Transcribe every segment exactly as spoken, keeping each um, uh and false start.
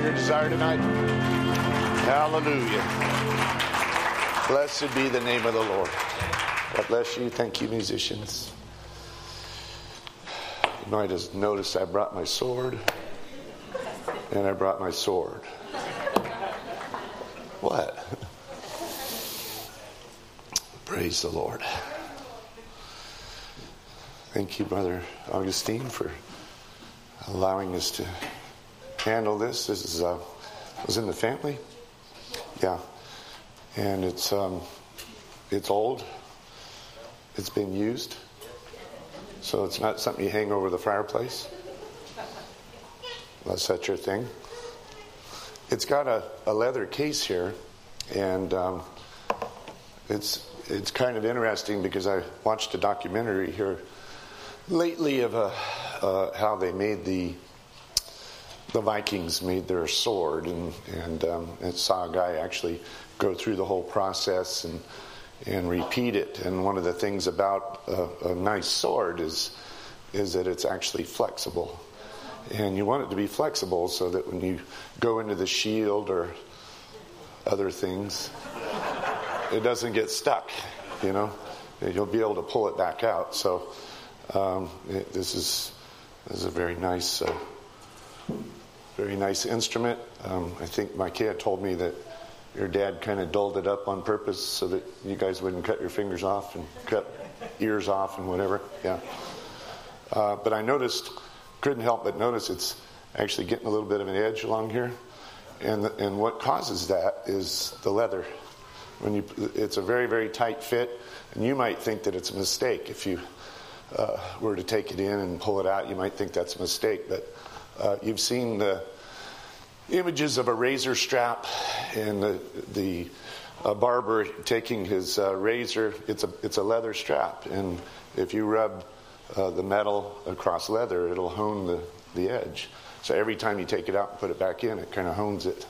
your desire tonight? Hallelujah. Blessed be the name of the Lord. God bless you. Thank you, musicians. You might have noticed I brought my sword. And I brought my sword. What? Praise the Lord. Thank you, Brother Augustine, for allowing us to handle this. This is uh, was in the family, yeah, and it's um, it's old. It's been used, so it's not something you hang over the fireplace, unless that's your thing. It's got a, a leather case here, and um, it's it's kind of interesting because I watched a documentary here lately of a, uh, how they made the the Vikings made their sword, and and, um, and saw a guy actually go through the whole process and and repeat it. And one of the things about a, a nice sword is is that it's actually flexible, and you want it to be flexible so that when you go into the shield or other things, it doesn't get stuck. You know, you'll be able to pull it back out. So um, it, this is this is a very nice. Uh, Very nice instrument. Um, I think my kid told me that your dad kind of dulled it up on purpose so that you guys wouldn't cut your fingers off and cut ears off and whatever. Yeah. Uh, but I noticed, couldn't help but notice it's actually getting a little bit of an edge along here. And the, and what causes that is the leather. When you, it's a very, very tight fit, and you might think that it's a mistake. If you uh, were to take it in and pull it out, you might think that's a mistake. But Uh, you've seen the images of a razor strap and the, the uh, barber taking his uh, razor. It's a it's a leather strap, and if you rub uh, the metal across leather, it'll hone the, the edge. So every time you take it out and put it back in, it kind of hones it.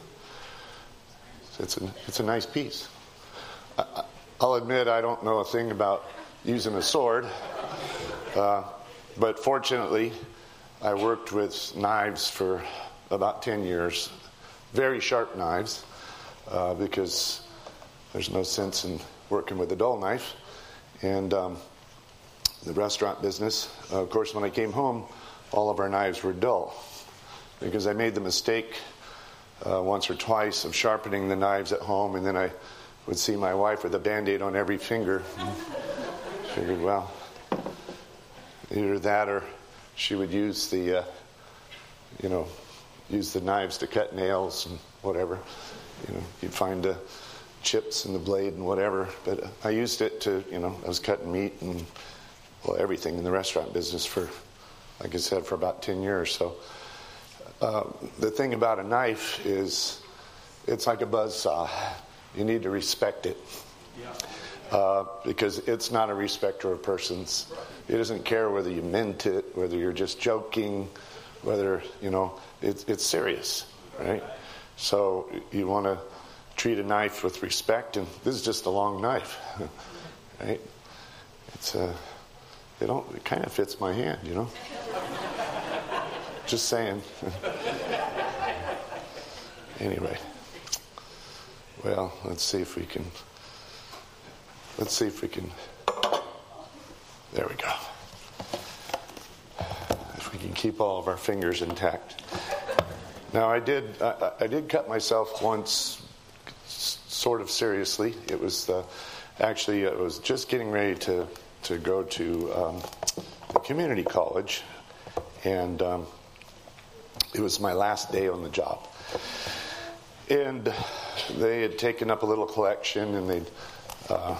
So it's a it's a nice piece. I, I'll admit I don't know a thing about using a sword, uh, but fortunately, I worked with knives for about ten years, very sharp knives, uh, because there's no sense in working with a dull knife. And um, the restaurant business, uh, of course, when I came home, all of our knives were dull, because I made the mistake uh, once or twice of sharpening the knives at home, and then I would see my wife with a Band-Aid on every finger. Figured, well, either that or she would use the, uh, you know, use the knives to cut nails and whatever. You know, you'd find the chips in the blade and whatever. But I used it to, you know, I was cutting meat and, well, everything in the restaurant business for, like I said, for about ten years. So uh, the thing about a knife is it's like a buzzsaw. You need to respect it. Yeah. Uh, because it's not a respecter of persons. It doesn't care whether you meant it, whether you're just joking, whether, you know, it's it's serious, right? So you want to treat a knife with respect, and this is just a long knife, right? It's a, it don't, it kind of fits my hand, you know? Just saying. Anyway, well, let's see if we can. Let's see if we can, there we go. If we can keep all of our fingers intact. Now I did, I, I did cut myself once, sort of seriously. It was the, actually it was just getting ready to, to go to um, the community college, and um, it was my last day on the job. And they had taken up a little collection, and they'd, uh,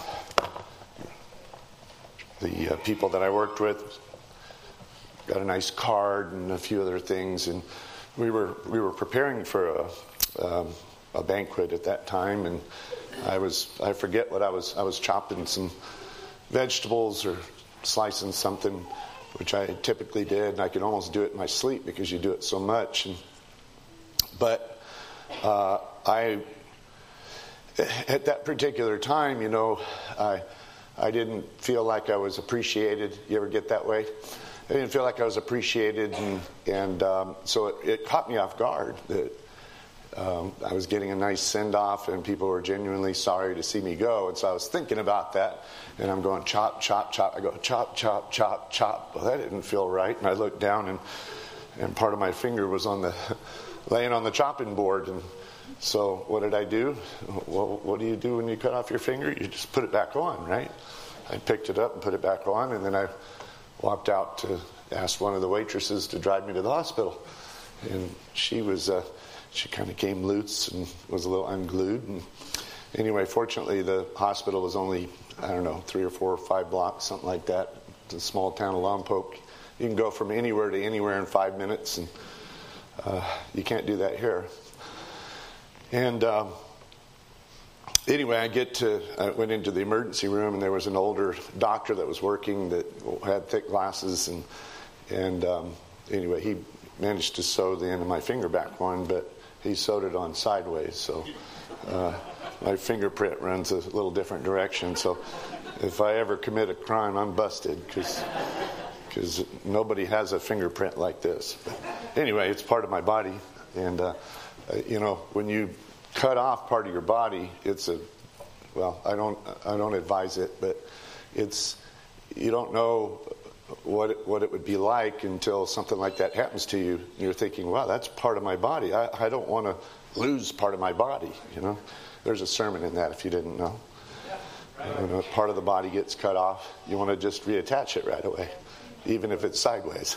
the uh, people that I worked with got a nice card and a few other things, and we were we were preparing for a um, a banquet at that time, and I was I forget what I was I was chopping some vegetables or slicing something, which I typically did, and I could almost do it in my sleep because you do it so much. And, but uh, I at that particular time, you know, I. I didn't feel like I was appreciated. You ever get that way? I didn't feel like I was appreciated, and, and um, so it, it caught me off guard that um, I was getting a nice send-off, and people were genuinely sorry to see me go. And so I was thinking about that, and I'm going, chop, chop, chop. I go, chop, chop, chop, chop. Well, that didn't feel right. And I looked down, and, and part of my finger was on the laying on the chopping board. And so what did I do? Well, what do you do when you cut off your finger? You just put it back on, right? I picked it up and put it back on, and then I walked out to ask one of the waitresses to drive me to the hospital. And she was, uh, she kind of came loose and was a little unglued. And anyway, fortunately, the hospital was only, I don't know, three or four or five blocks, something like that. It's a small town of Lompoc. You can go from anywhere to anywhere in five minutes, and uh, you can't do that here. And um, anyway, I get to, I went into the emergency room, and there was an older doctor that was working that had thick glasses, and and um, anyway, he managed to sew the end of my finger back on, but he sewed it on sideways, so uh, my fingerprint runs a little different direction. So if I ever commit a crime, I'm busted, because because nobody has a fingerprint like this. But anyway, it's part of my body, and uh, you know, when you cut off part of your body, it's a, well, I don't I don't advise it, but it's, you don't know what it, what it would be like until something like that happens to you. You're thinking, wow, that's part of my body. I, I don't want to lose part of my body, you know. There's a sermon in that if you didn't know. When a part of the body gets cut off, you want to just reattach it right away, even if it's sideways,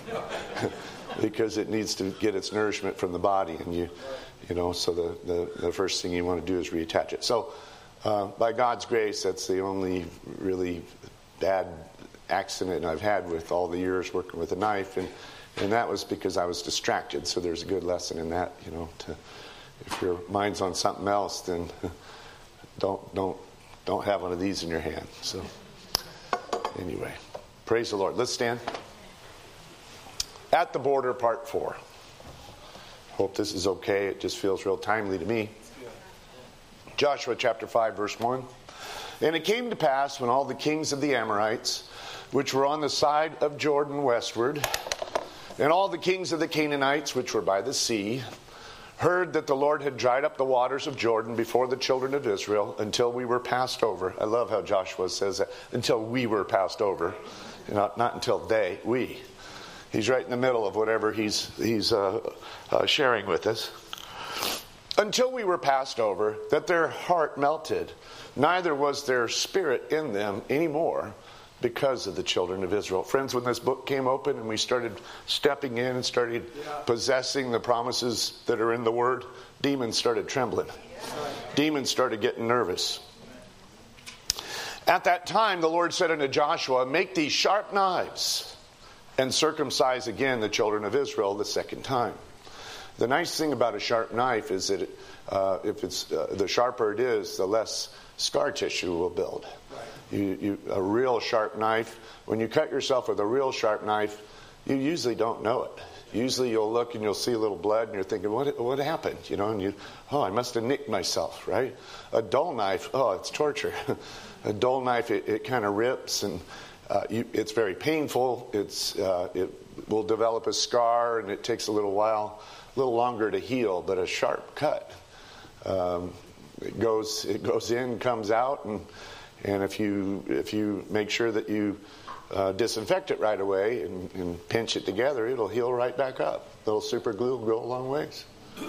because it needs to get its nourishment from the body, and you, you know, so the, the, the first thing you want to do is reattach it. So uh, by God's grace, that's the only really bad accident I've had with all the years working with a knife, and and that was because I was distracted. So there's a good lesson in that, you know, to, if your mind's on something else, then don't don't don't have one of these in your hand. So anyway, praise the Lord. Let's stand. At the Border, part four. Hope this is okay. It just feels real timely to me. Joshua chapter five, verse one. And it came to pass when all the kings of the Amorites, which were on the side of Jordan westward, and all the kings of the Canaanites, which were by the sea, heard that the Lord had dried up the waters of Jordan before the children of Israel until we were passed over. I love how Joshua says that, until we were passed over. Not, not until they, we. He's right in the middle of whatever he's, he's uh, uh, sharing with us. Until we were passed over, that their heart melted, neither was their spirit in them anymore, because of the children of Israel. Friends, when this book came open and we started stepping in and started yeah. possessing the promises that are in the Word, demons started trembling. Yeah. Demons started getting nervous. At that time, the Lord said unto Joshua, make these sharp knives and circumcise again the children of Israel the second time. The nice thing about a sharp knife is that it, uh, if it's uh, the sharper it is, the less scar tissue will build. You, you, a real sharp knife, when you cut yourself with a real sharp knife, you usually don't know it. Usually you'll look and you'll see a little blood and you're thinking, what what happened? You know, and you, oh, I must have nicked myself, right? A dull knife, oh, it's torture. A dull knife, it, it kind of rips, and uh, you, it's very painful. It's uh, it will develop a scar, and it takes a little while, a little longer to heal. But a sharp cut, um, it goes it goes in, comes out, and And if you if you make sure that you uh, disinfect it right away and, and pinch it together, it'll heal right back up. A little super glue will go a long ways.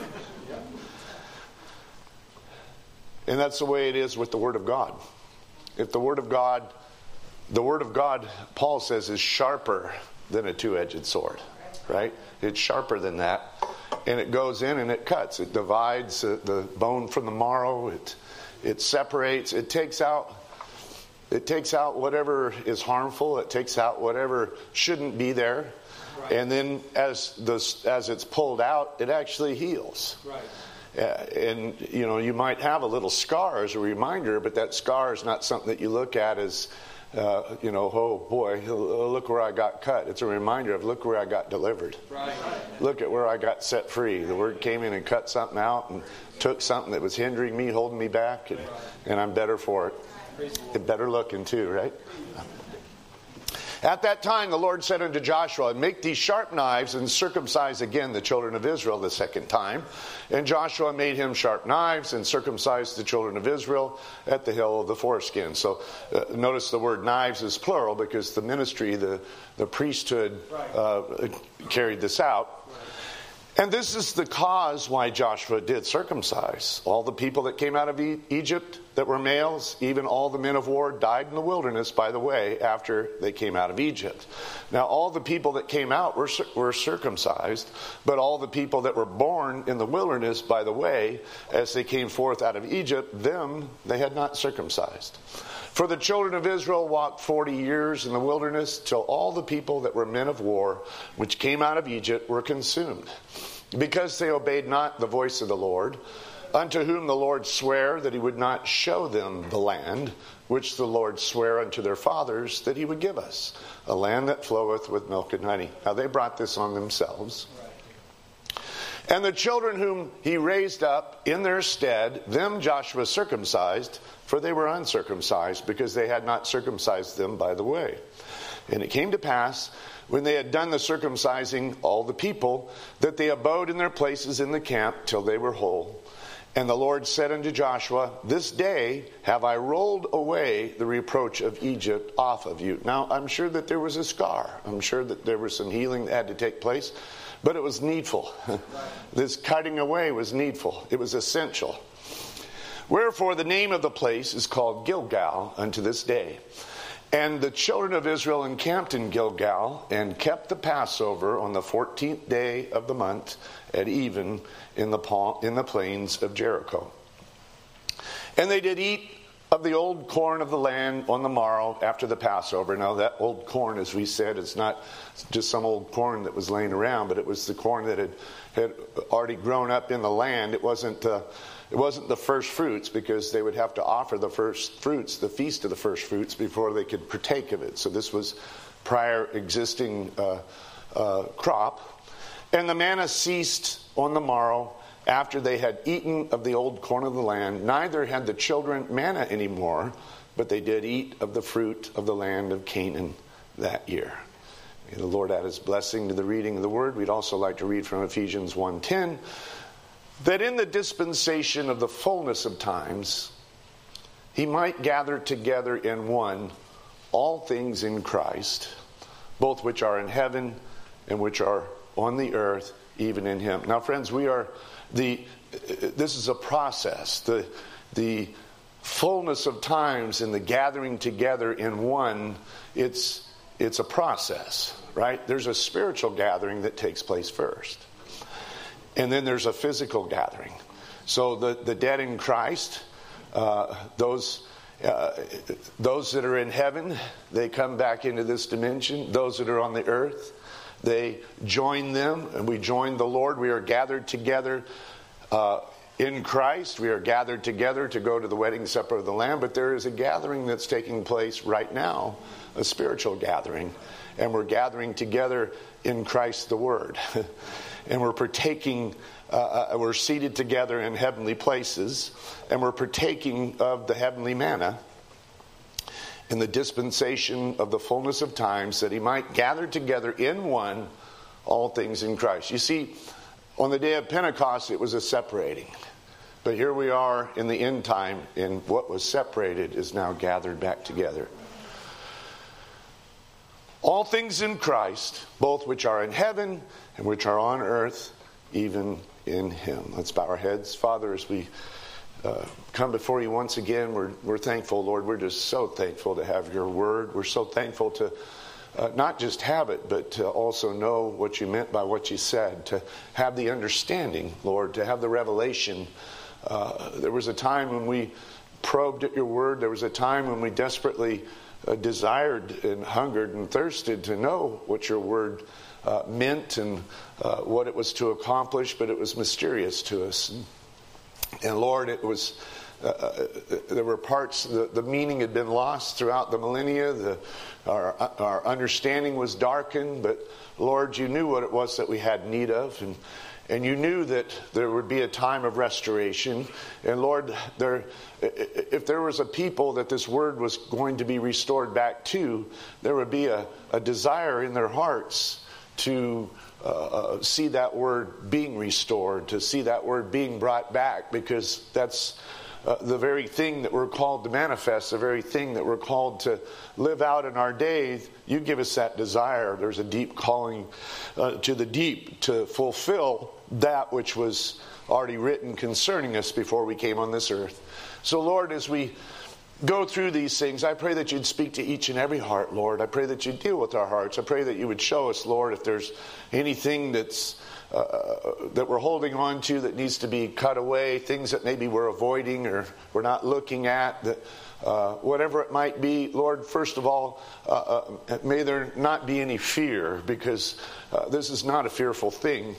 And that's the way it is with the Word of God. If the Word of God, the Word of God, Paul says, is sharper than a two-edged sword, right? It's sharper than that. And it goes in and it cuts. It divides the, the bone from the marrow. It it separates. It takes out It takes out whatever is harmful. It takes out whatever shouldn't be there. Right. And then as the, as it's pulled out, it actually heals. Right. Uh, and, you know, you might have a little scar as a reminder, but that scar is not something that you look at as, uh, you know, oh, boy, look where I got cut. It's a reminder of look where I got delivered. Right. Look at where I got set free. The Word came in and cut something out and took something that was hindering me, holding me back, and, and I'm better for it. It better looking too, right? At that time the Lord said unto Joshua, make these sharp knives, and circumcise again the children of Israel the second time. And Joshua made him sharp knives, and circumcised the children of Israel at the hill of the foreskin. So uh, notice the word knives is plural, because the ministry, the, the priesthood uh, carried this out. And this is the cause why Joshua did circumcise. All the people that came out of e- Egypt that were males, even all the men of war, died in the wilderness, by the way, after they came out of Egypt. Now, all the people that came out were, were circumcised, but all the people that were born in the wilderness, by the way, as they came forth out of Egypt, them they had not circumcised. For the children of Israel walked forty years in the wilderness, till all the people that were men of war, which came out of Egypt, were consumed, because they obeyed not the voice of the Lord, unto whom the Lord sware that he would not show them the land, which the Lord sware unto their fathers that he would give us, a land that floweth with milk and honey. Now they brought this on themselves. And the children whom he raised up in their stead, them Joshua circumcised, for they were uncircumcised, because they had not circumcised them by the way. And it came to pass, when they had done the circumcising all the people, that they abode in their places in the camp till they were whole. And the Lord said unto Joshua, this day have I rolled away the reproach of Egypt off of you. Now, I'm sure that there was a scar. I'm sure that there was some healing that had to take place. But it was needful. This cutting away was needful. It was essential. Wherefore the name of the place is called Gilgal unto this day. And the children of Israel encamped in Gilgal, and kept the Passover on the fourteenth day of the month at even in the in the plains of Jericho. And they did eat of the old corn of the land on the morrow after the Passover. Now that old corn, as we said, is not just some old corn that was laying around, but it was the corn that had, had already grown up in the land. It wasn't uh, it wasn't the first fruits, because they would have to offer the first fruits, the feast of the first fruits, before they could partake of it. So this was prior existing uh, uh, crop. And the manna ceased on the morrow, after they had eaten of the old corn of the land. Neither had the children manna anymore, but they did eat of the fruit of the land of Canaan that year. May the Lord add his blessing to the reading of the word. We'd also like to read from Ephesians one ten, that in the dispensation of the fullness of times, he might gather together in one all things in Christ, both which are in heaven and which are on the earth, even in him. Now, friends, we are the. This is a process. The the fullness of times and the gathering together in one. It's it's a process, right? There's a spiritual gathering that takes place first, and then there's a physical gathering. So the the dead in Christ, uh, those. Uh, those that are in heaven, they come back into this dimension. Those that are on the earth, they join them, and we join the Lord. We are gathered together uh, in Christ. We are gathered together to go to the wedding supper of the Lamb. But there is a gathering that's taking place right now, a spiritual gathering. And we're gathering together in Christ the Word. And we're partaking, uh, we're seated together in heavenly places. And we're partaking of the heavenly manna in the dispensation of the fullness of times, that he might gather together in one all things in Christ. You see, on the day of Pentecost, it was a separating. But here we are in the end time, and what was separated is now gathered back together. All things in Christ, both which are in heaven and which are on earth, even in him. Let's bow our heads. Father, as we Uh, come before you once again, we're we're thankful, Lord. We're just so thankful to have your word. We're so thankful to uh, not just have it, but to also know what you meant by what you said, to have the understanding, Lord, to have the revelation. Uh, there was a time when we probed at your word. There was a time when we desperately uh, desired and hungered and thirsted to know what your word uh, meant and uh, what it was to accomplish, but it was mysterious to us. And And Lord, it was uh, there were parts, the, the meaning had been lost throughout the millennia. The, our, our understanding was darkened, but Lord, you knew what it was that we had need of, and And you knew that there would be a time of restoration. And Lord, there, if there was a people that this word was going to be restored back to, there would be a, a desire in their hearts to uh, see that word being restored, to see that word being brought back, because that's uh, the very thing that we're called to manifest, the very thing that we're called to live out in our days. You give us that desire. There's a deep calling uh, to the deep to fulfill that which was already written concerning us before we came on this earth. So Lord, as we go through these things, I pray that you'd speak to each and every heart, Lord. I pray that you'd deal with our hearts. I pray that you would show us, Lord, if there's anything that's uh, that we're holding on to that needs to be cut away, things that maybe we're avoiding or we're not looking at, that uh, whatever it might be, Lord, first of all, uh, uh, may there not be any fear, because uh, this is not a fearful thing.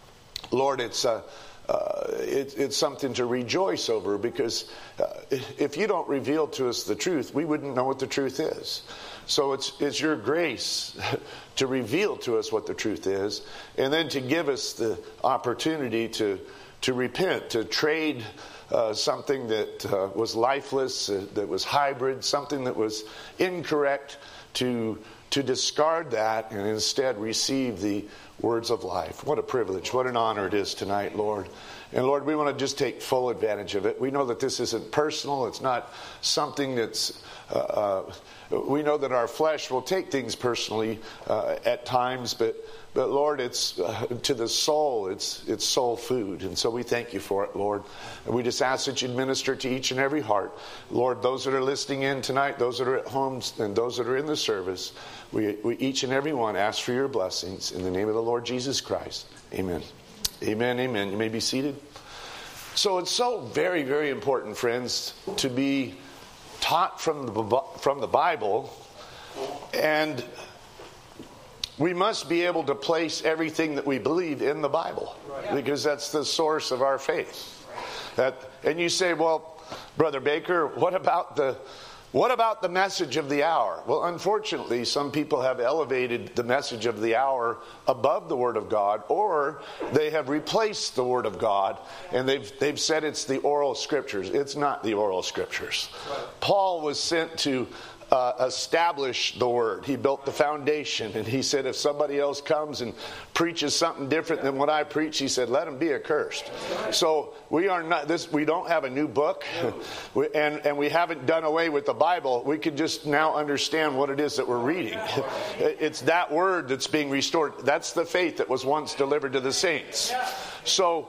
Lord, it's uh, uh, it, it's something to rejoice over, because uh, if you don't reveal to us the truth, we wouldn't know what the truth is. So it's it's your grace to reveal to us what the truth is, and then to give us the opportunity to to repent, to trade uh, something that uh, was lifeless, uh, that was hybrid, something that was incorrect, to to discard that and instead receive the words of life. What a privilege. What an honor it is tonight, Lord. And Lord, we want to just take full advantage of it. We know that this isn't personal. It's not something that's... Uh, uh, we know that our flesh will take things personally uh, at times, but but Lord, it's uh, to the soul, it's it's soul food. And so we thank you for it, Lord. And we just ask that you minister to each and every heart. Lord, those that are listening in tonight, those that are at home, and those that are in the service, we, we each and every one ask for your blessings in the name of the Lord Jesus Christ. Amen. Amen, amen. You may be seated. So it's so very, very important, friends, to be taught from the, from the Bible, and we must be able to place everything that we believe in the Bible, because that's the source of our faith. That, and you say, well, Brother Baker, what about the what about the message of the hour? Well, unfortunately, some people have elevated the message of the hour above the Word of God, or they have replaced the Word of God, and they've they've said it's the oral scriptures. It's not the oral scriptures. Paul was sent to Uh, establish the word. He built the foundation, and he said if somebody else comes and preaches something different than what I preach, he said let him be accursed. So we are not this. We don't have a new book, we, and and we haven't done away with the Bible. We can just now understand what it is that we're reading. It's that word that's being restored. That's the faith that was once delivered to the saints. So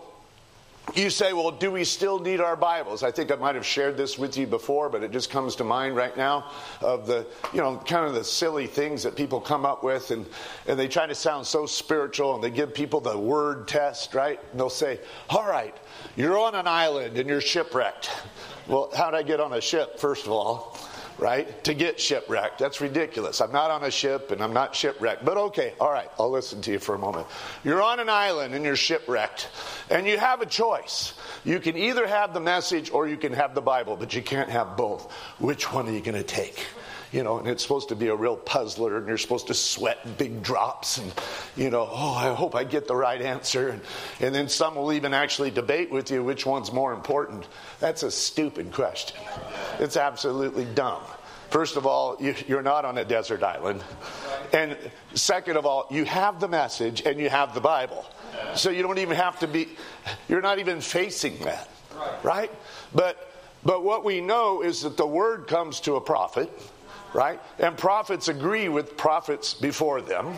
you say, well, do we still need our Bibles? I think I might have shared this with you before, but it just comes to mind right now of the, you know, kind of the silly things that people come up with, and, and they try to sound so spiritual, and they give people the word test, right? And they'll say, all right, you're on an island and you're shipwrecked. Well, how'd I get on a ship, first of all? Right? To get shipwrecked. That's ridiculous. I'm not on a ship and I'm not shipwrecked. But okay, all right, I'll listen to you for a moment. You're on an island and you're shipwrecked. And you have a choice. You can either have the message or you can have the Bible, but you can't have both. Which one are you going to take? You know, and it's supposed to be a real puzzler, and you're supposed to sweat big drops, and, you know, oh, I hope I get the right answer. And, and then some will even actually debate with you which one's more important. That's a stupid question. It's absolutely dumb. First of all, you, you're not on a desert island. And second of all, you have the message and you have the Bible. So you don't even have to be, you're not even facing that. Right? But, but what we know is that the word comes to a prophet. Right? And prophets agree with prophets before them.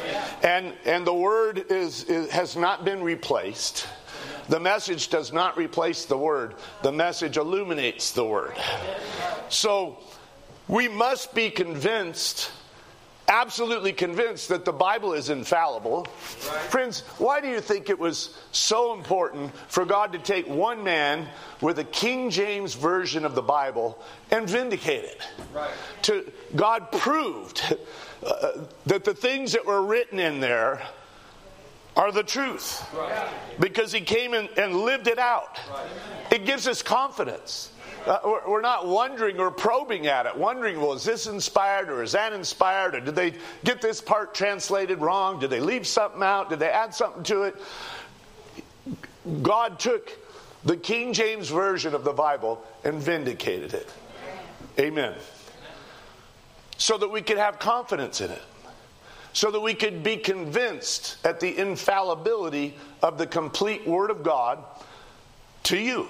And and the word is, is has not been replaced. The message does not replace the word. The message illuminates the word. So we must be convinced, absolutely convinced, that the Bible is infallible. Right. Friends, why do you think it was so important for God to take one man with a King James version of the Bible and vindicate it? Right. To, God proved uh, that the things that were written in there are the truth. Right. Because he came in and lived it out. Right. It gives us confidence. Uh, we're, we're not wondering or probing at it, wondering, well, is this inspired or is that inspired? Or did they get this part translated wrong? Did they leave something out? Did they add something to it? God took the King James Version of the Bible and vindicated it. Amen. So that we could have confidence in it. So that we could be convinced at the infallibility of the complete Word of God to you.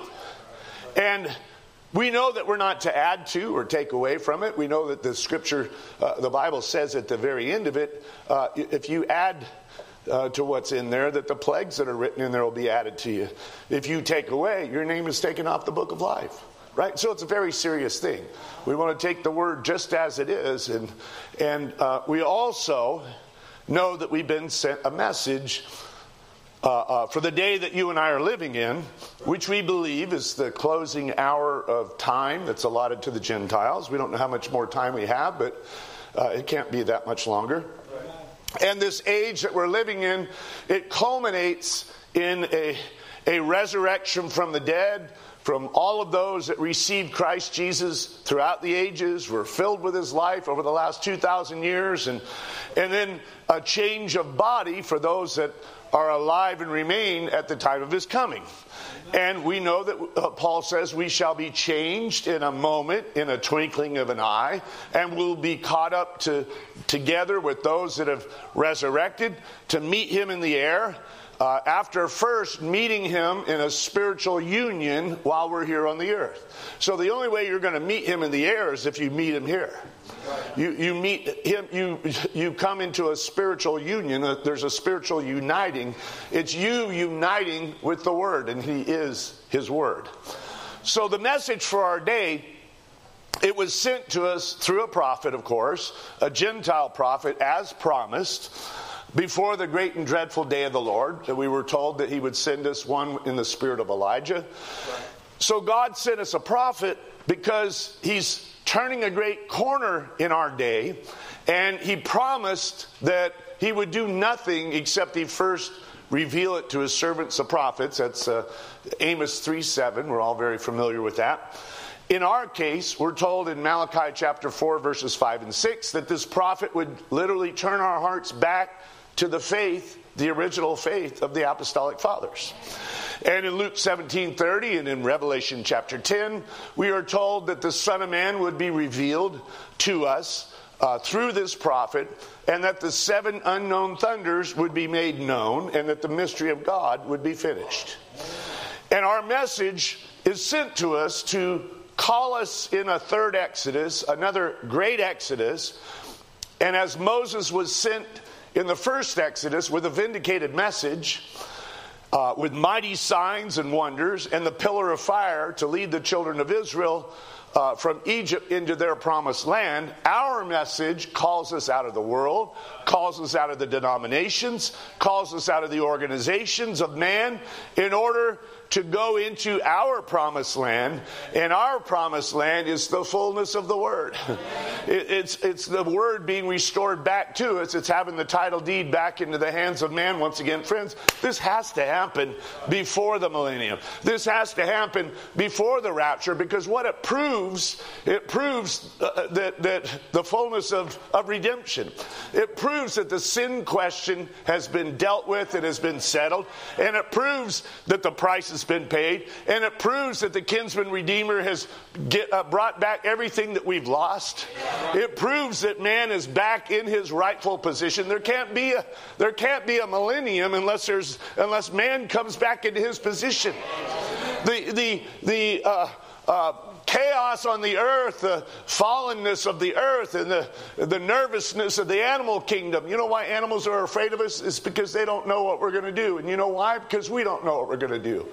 And we know that we're not to add to or take away from it. We know that the Scripture, uh, the Bible says at the very end of it, uh, if you add uh, to what's in there, that the plagues that are written in there will be added to you. If you take away, your name is taken off the book of life. Right? So it's a very serious thing. We want to take the Word just as it is. And, and uh, we also know that we've been sent a message Uh, uh, for the day that you and I are living in, which we believe is the closing hour of time that's allotted to the Gentiles. We don't know how much more time we have, but uh, it can't be that much longer. And this age that we're living in, it culminates in a, a resurrection from the dead, from all of those that received Christ Jesus throughout the ages, were filled with His life over the last two thousand years, and, and then a change of body for those that are alive and remain at the time of His coming. And we know that uh, Paul says we shall be changed in a moment, in a twinkling of an eye, and we'll be caught up to together with those that have resurrected to meet Him in the air, uh, after first meeting Him in a spiritual union while we're here on the earth. So the only way you're going to meet Him in the air is if you meet Him here. You you meet Him, you you come into a spiritual union. There's a spiritual uniting. It's you uniting with the Word, and He is His Word. So the message for our day, it was sent to us through a prophet, of course, a Gentile prophet, as promised, before the great and dreadful day of the Lord. That we were told that He would send us one in the spirit of Elijah. So God sent us a prophet because He's turning a great corner in our day, and He promised that He would do nothing except He first reveal it to His servants, the prophets. That's uh, Amos three seven. We're all very familiar with that. In our case, we're told in Malachi chapter four, verses five and six, that this prophet would literally turn our hearts back to the faith, the original faith of the apostolic fathers. And in Luke seventeen thirty and in Revelation chapter ten, we are told that the Son of Man would be revealed to us uh, through this prophet, and that the seven unknown thunders would be made known, and that the mystery of God would be finished. And our message is sent to us to call us in a third Exodus, another great Exodus. And as Moses was sent in the first Exodus with a vindicated message, Uh, with mighty signs and wonders, and the pillar of fire to lead the children of Israel uh, from Egypt into their promised land, our message calls us out of the world, calls us out of the denominations, calls us out of the organizations of man, in order to go into our promised land. And our promised land is the fullness of the Word. It, it's it's the Word being restored back to us. It's having the title deed back into the hands of man once again. Friends, this has to happen before the millennium. This has to happen before the rapture, because what it proves, it proves uh, that, that the fullness of, of redemption. It proves that the sin question has been dealt with, it has been settled, and it proves that the price has been paid, and it proves that the kinsman redeemer has get, uh, brought back everything that we've lost. It proves that man is back in his rightful position. There can't be a there can't be a millennium unless there's unless man comes back into his position. The the the uh, uh, chaos on the earth, the fallenness of the earth, and the the nervousness of the animal kingdom. You know why animals are afraid of us? It's because they don't know what we're going to do. And you know why? Because we don't know what we're going to do.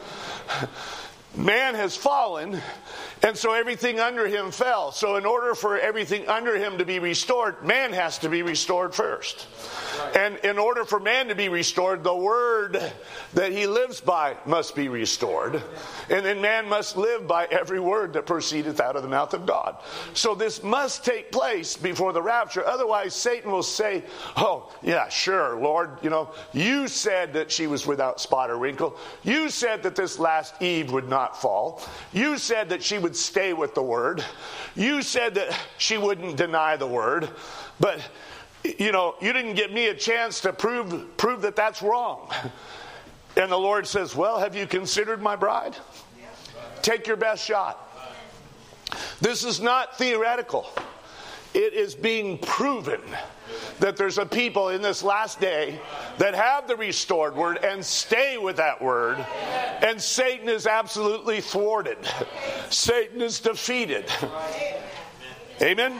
Man has fallen, and so everything under him fell. So in order for everything under him to be restored, man has to be restored first. And in order for man to be restored, the word that he lives by must be restored. And then man must live by every word that proceedeth out of the mouth of God. So this must take place before the rapture. Otherwise, Satan will say, oh, yeah, sure, Lord, you know, you said that she was without spot or wrinkle. You said that this last Eve would not not fall. You said that she would stay with the word. You said that she wouldn't deny the word. But, you know, you didn't give me a chance to prove, prove that that's wrong. And the Lord says, well, have you considered my bride? Take your best shot. This is not theoretical. It is being proven that there's a people in this last day that have the restored word and stay with that word. And Satan is absolutely thwarted. Satan is defeated. Amen?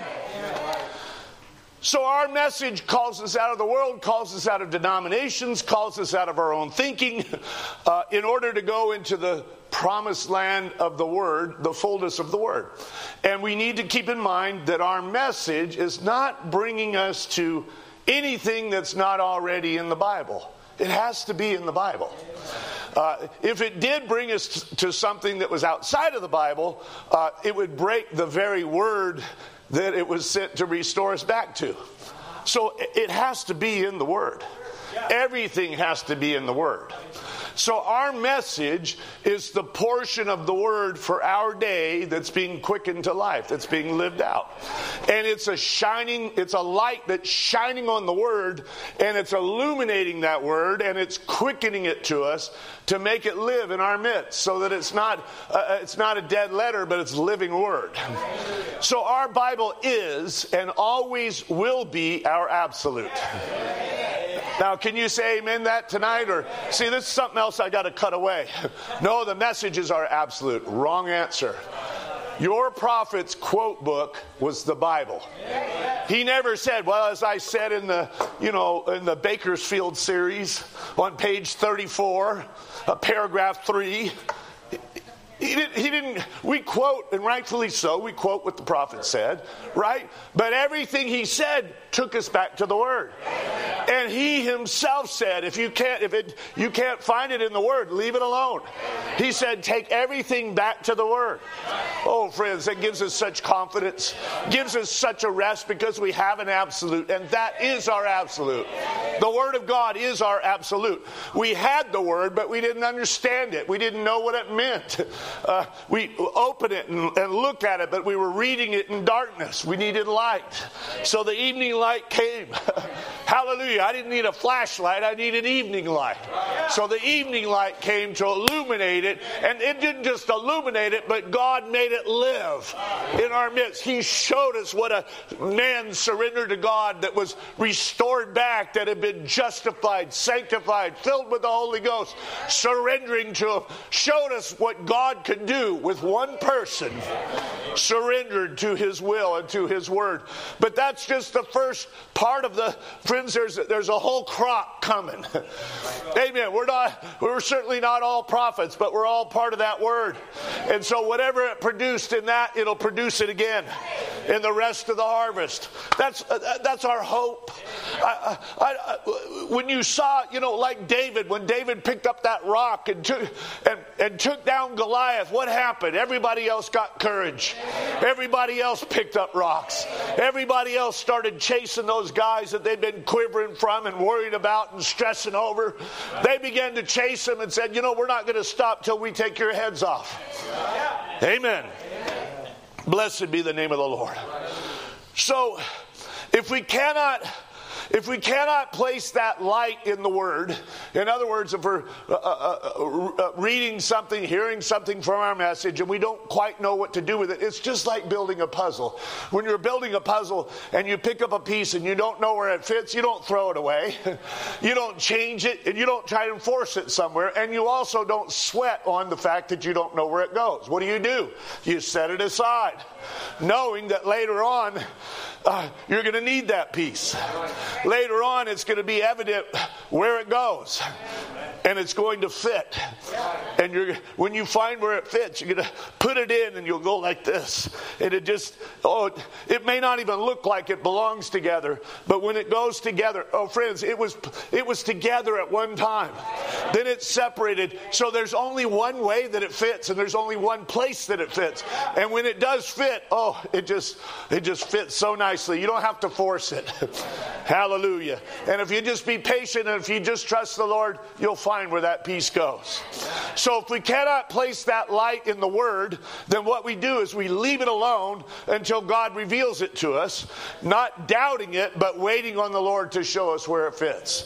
So our message calls us out of the world, calls us out of denominations, calls us out of our own thinking uh, in order to go into the promised land of the Word, the fullness of the Word. And we need to keep in mind that our message is not bringing us to anything that's not already in the Bible. It has to be in the Bible. Uh, if it did bring us to something that was outside of the Bible, uh, it would break the very word that it was sent to restore us back to. So it has to be in the Word. Everything has to be in the Word. So our message is the portion of the Word for our day that's being quickened to life, that's being lived out. And it's a shining, it's a light that's shining on the Word, and it's illuminating that Word, and it's quickening it to us to make it live in our midst, so that it's not uh, it's not a dead letter, but it's a living Word. So our Bible is and always will be our absolute. Now, can you say amen that tonight? Or, see, this is something else I got to cut away. No, the messages are absolute. Wrong answer. Your prophet's quote book was the Bible. He never said, well, as I said in the, you know, in the Bakersfield series on page thirty-four, uh, paragraph three. He didn't, he didn't, we quote, and rightfully so, we quote what the prophet said, right? But everything he said took us back to the Word. And he himself said, if you can't, if it, you can't find it in the Word, leave it alone. He said, take everything back to the Word. Oh, friends, that gives us such confidence, gives us such a rest, because we have an absolute, and that is our absolute. The Word of God is our absolute. We had the Word, but we didn't understand it. We didn't know what it meant. Uh, we open it and, and look at it, but we were reading it in darkness. We needed light. So the evening light came. Hallelujah. I didn't need a flashlight. I needed evening light. So the evening light came to illuminate it. And it didn't just illuminate it, but God made it live in our midst. He showed us what a man surrendered to God, that was restored back, that had been justified, sanctified, filled with the Holy Ghost, surrendering to Him. Showed us what God could do with one person surrendered to His will and to His Word. But that's just the first part of the, friends, there's, there's a whole crop coming. Amen. We're not, we're certainly not all prophets, but we're all part of that Word. And so whatever it produced in that, it'll produce it again in the rest of the harvest. That's, uh, that's our hope. I, I, I, when you saw, you know, like David, when David picked up that rock and took, and, and took down Goliath, what happened? Everybody else got courage. Everybody else picked up rocks. Everybody else started chasing those guys that they'd been quivering from and worried about and stressing over. They began to chase them and said, you know, we're not going to stop till we take your heads off. Amen. Blessed be the name of the Lord. So, if we cannot... If we cannot place that light in the Word, in other words, if we're uh, uh, uh, reading something, hearing something from our message, and we don't quite know what to do with it, it's just like building a puzzle. When you're building a puzzle and you pick up a piece and you don't know where it fits, you don't throw it away. You don't change it, and you don't try and force it somewhere, and you also don't sweat on the fact that you don't know where it goes. What do you do? You set it aside, knowing that later on, Uh, you're going to need that piece. Later on, it's going to be evident where it goes, and it's going to fit. And you're, when you find where it fits, you're going to put it in, and you'll go like this. And it just, oh, it may not even look like it belongs together, but when it goes together, oh, friends, it was it was together at one time. Then it's separated. So there's only one way that it fits, and there's only one place that it fits. And when it does fit, oh, it just it just fits so nice. nicely. You don't have to force it. Hallelujah. And if you just be patient and if you just trust the Lord, you'll find where that peace goes. So if we cannot place that light in the Word, then what we do is we leave it alone until God reveals it to us, not doubting it, but waiting on the Lord to show us where it fits.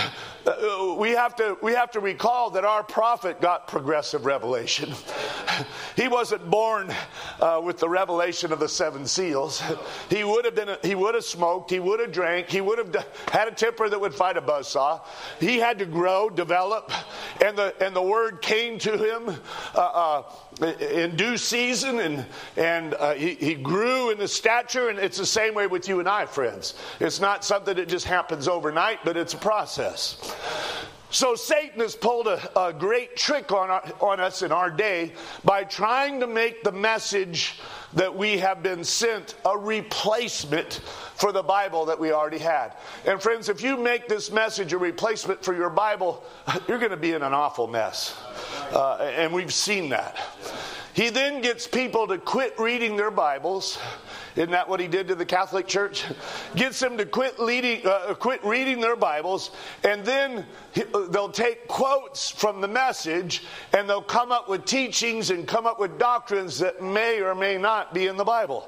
We have to we have to recall that our prophet got progressive revelation. He wasn't born uh, with the revelation of the seven seals. He would have been he would have smoked, he would have drank, he would have had a temper that would fight a buzzsaw. He had to grow, develop, and the and the word came to him uh, uh, in due season, and and uh, he, he grew in the stature. And it's the same way with you and I, friends. It's not something that just happens overnight, but it's a process. So Satan has pulled a, a great trick on, our, on us in our day by trying to make the message that we have been sent a replacement for the Bible that we already had. And friends, if you make this message a replacement for your Bible, you're going to be in an awful mess. Uh, and we've seen that. He then gets people to quit reading their Bibles. Isn't that what he did to the Catholic Church? Gets them to quit, leading, uh, quit reading their Bibles, and then he, they'll take quotes from the message, and they'll come up with teachings and come up with doctrines that may or may not be in the Bible.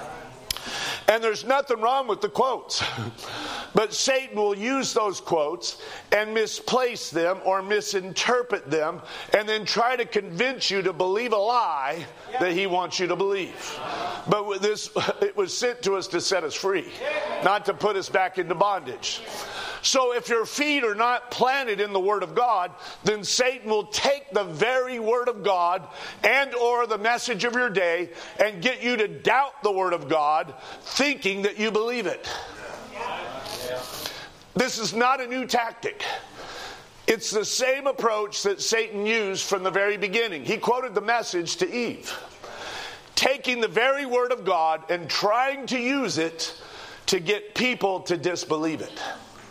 And there's nothing wrong with the quotes. But Satan will use those quotes and misplace them or misinterpret them and then try to convince you to believe a lie that he wants you to believe. But with this, it was sent to us to set us free, not to put us back into bondage. So if your feet are not planted in the Word of God, then Satan will take the very Word of God and or the message of your day and get you to doubt the Word of God, thinking that you believe it. This is not a new tactic. It's the same approach that Satan used from the very beginning. He quoted the message to Eve, taking the very Word of God and trying to use it to get people to disbelieve it.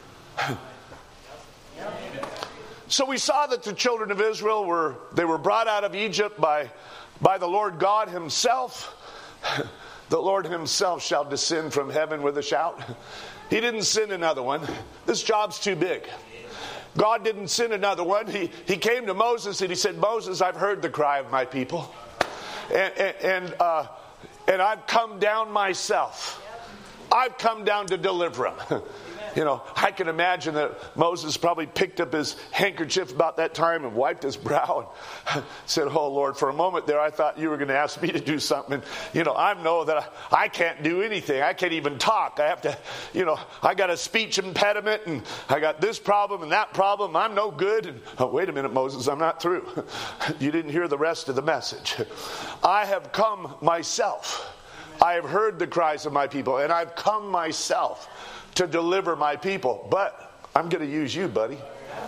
So we saw that the children of Israel were they were brought out of Egypt by, by the Lord God himself. The Lord himself shall descend from heaven with a shout. He didn't send another one. This job's too big. God didn't send another one. He, he came to Moses and he said, Moses, I've heard the cry of my people. And, and, and, uh, and I've come down myself. I've come down to deliver them. You know, I can imagine that Moses probably picked up his handkerchief about that time and wiped his brow and said, oh, Lord, for a moment there I thought you were going to ask me to do something. And, you know, I know that I, I can't do anything. I can't even talk. I have to, you know, I got a speech impediment and I got this problem and that problem. I'm no good. And, oh, wait a minute, Moses, I'm not through. You didn't hear the rest of the message. I have come myself. I have heard the cries of my people, and I've come myself to deliver my people. But I'm going to use you, buddy.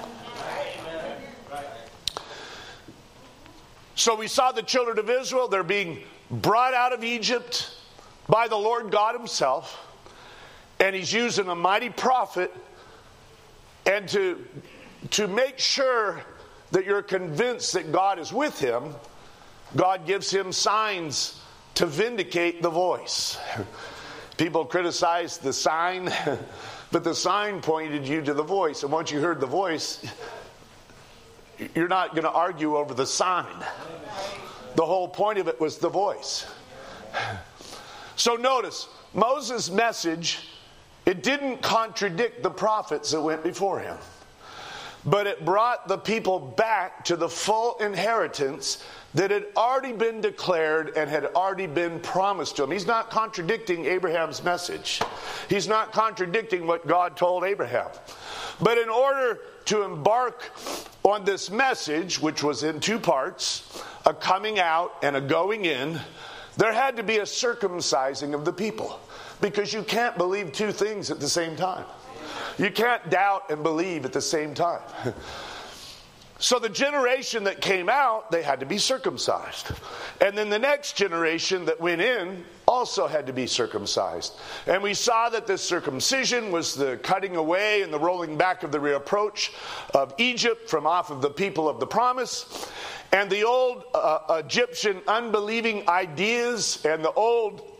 So we saw the children of Israel. They're being brought out of Egypt by the Lord God himself. And he's using a mighty prophet. And to, to make sure that you're convinced that God is with him, God gives him signs to vindicate the voice. People criticize the sign, but the sign pointed you to the voice. And once you heard the voice, you're not going to argue over the sign. The whole point of it was the voice. So notice, Moses' message, it didn't contradict the prophets that went before him. But it brought the people back to the full inheritance that had already been declared and had already been promised to them. He's not contradicting Abraham's message. He's not contradicting what God told Abraham. But in order to embark on this message, which was in two parts, a coming out and a going in, there had to be a circumcising of the people. Because you can't believe two things at the same time. You can't doubt and believe at the same time. So the generation that came out, they had to be circumcised. And then the next generation that went in also had to be circumcised. And we saw that this circumcision was the cutting away and the rolling back of the reproach of Egypt from off of the people of the promise. And the old uh, Egyptian unbelieving ideas and the old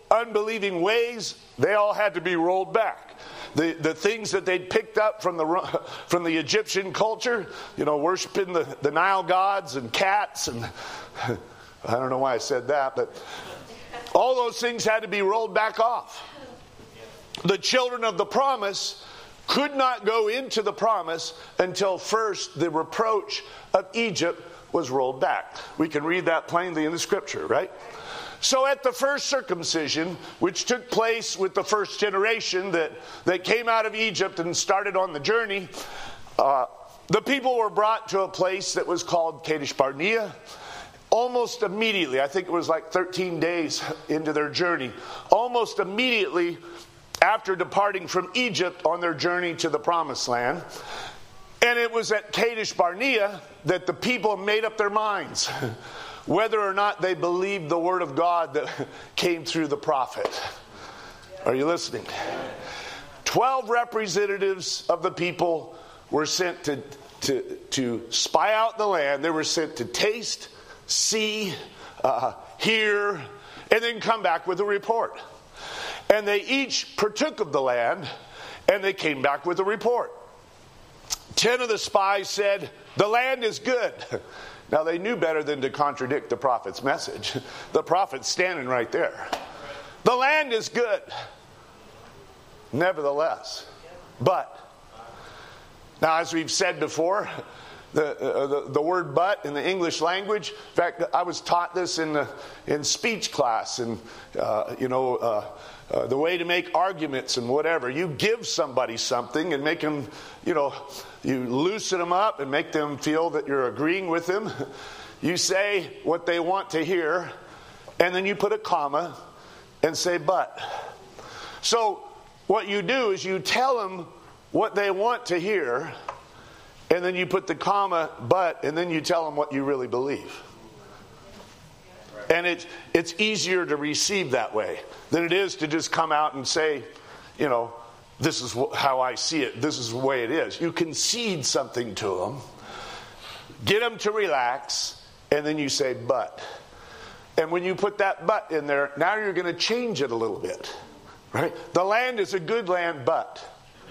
unbelieving ways, they all had to be rolled back. The the things that they'd picked up from the from the Egyptian culture, you know, worshiping the, the Nile gods and cats, and I don't know why I said that, but all those things had to be rolled back off. The children of the promise could not go into the promise until first the reproach of Egypt was rolled back. We can read that plainly in the scripture, right? So at the first circumcision, which took place with the first generation that, that came out of Egypt and started on the journey, uh, the people were brought to a place that was called Kadesh Barnea. Almost immediately, I think it was like thirteen days into their journey, almost immediately after departing from Egypt on their journey to the promised land. And it was at Kadesh Barnea that the people made up their minds whether or not they believed the word of God that came through the prophet. Are you listening? Twelve representatives of the people were sent to, to, to spy out the land. They were sent to taste, see, uh, hear, and then come back with a report. And they each partook of the land, and they came back with a report. Ten of the spies said, the land is good. Now, they knew better than to contradict the prophet's message. The prophet's standing right there. The land is good. Nevertheless. But, now as we've said before, the, uh, the the word but in the English language, in fact, I was taught this in the, in speech class, and, uh, you know, uh, uh, the way to make arguments and whatever. You give somebody something and make them, you know, you loosen them up and make them feel that you're agreeing with them. You say what they want to hear, and then you put a comma and say but. So what you do is you tell them what they want to hear, and then you put the comma but, and then you tell them what you really believe. And it's it's easier to receive that way than it is to just come out and say, you know, this is how I see it. This is the way it is. You concede something to them, get them to relax, and then you say, but. And when you put that but in there, now you're going to change it a little bit. Right? The land is a good land, but.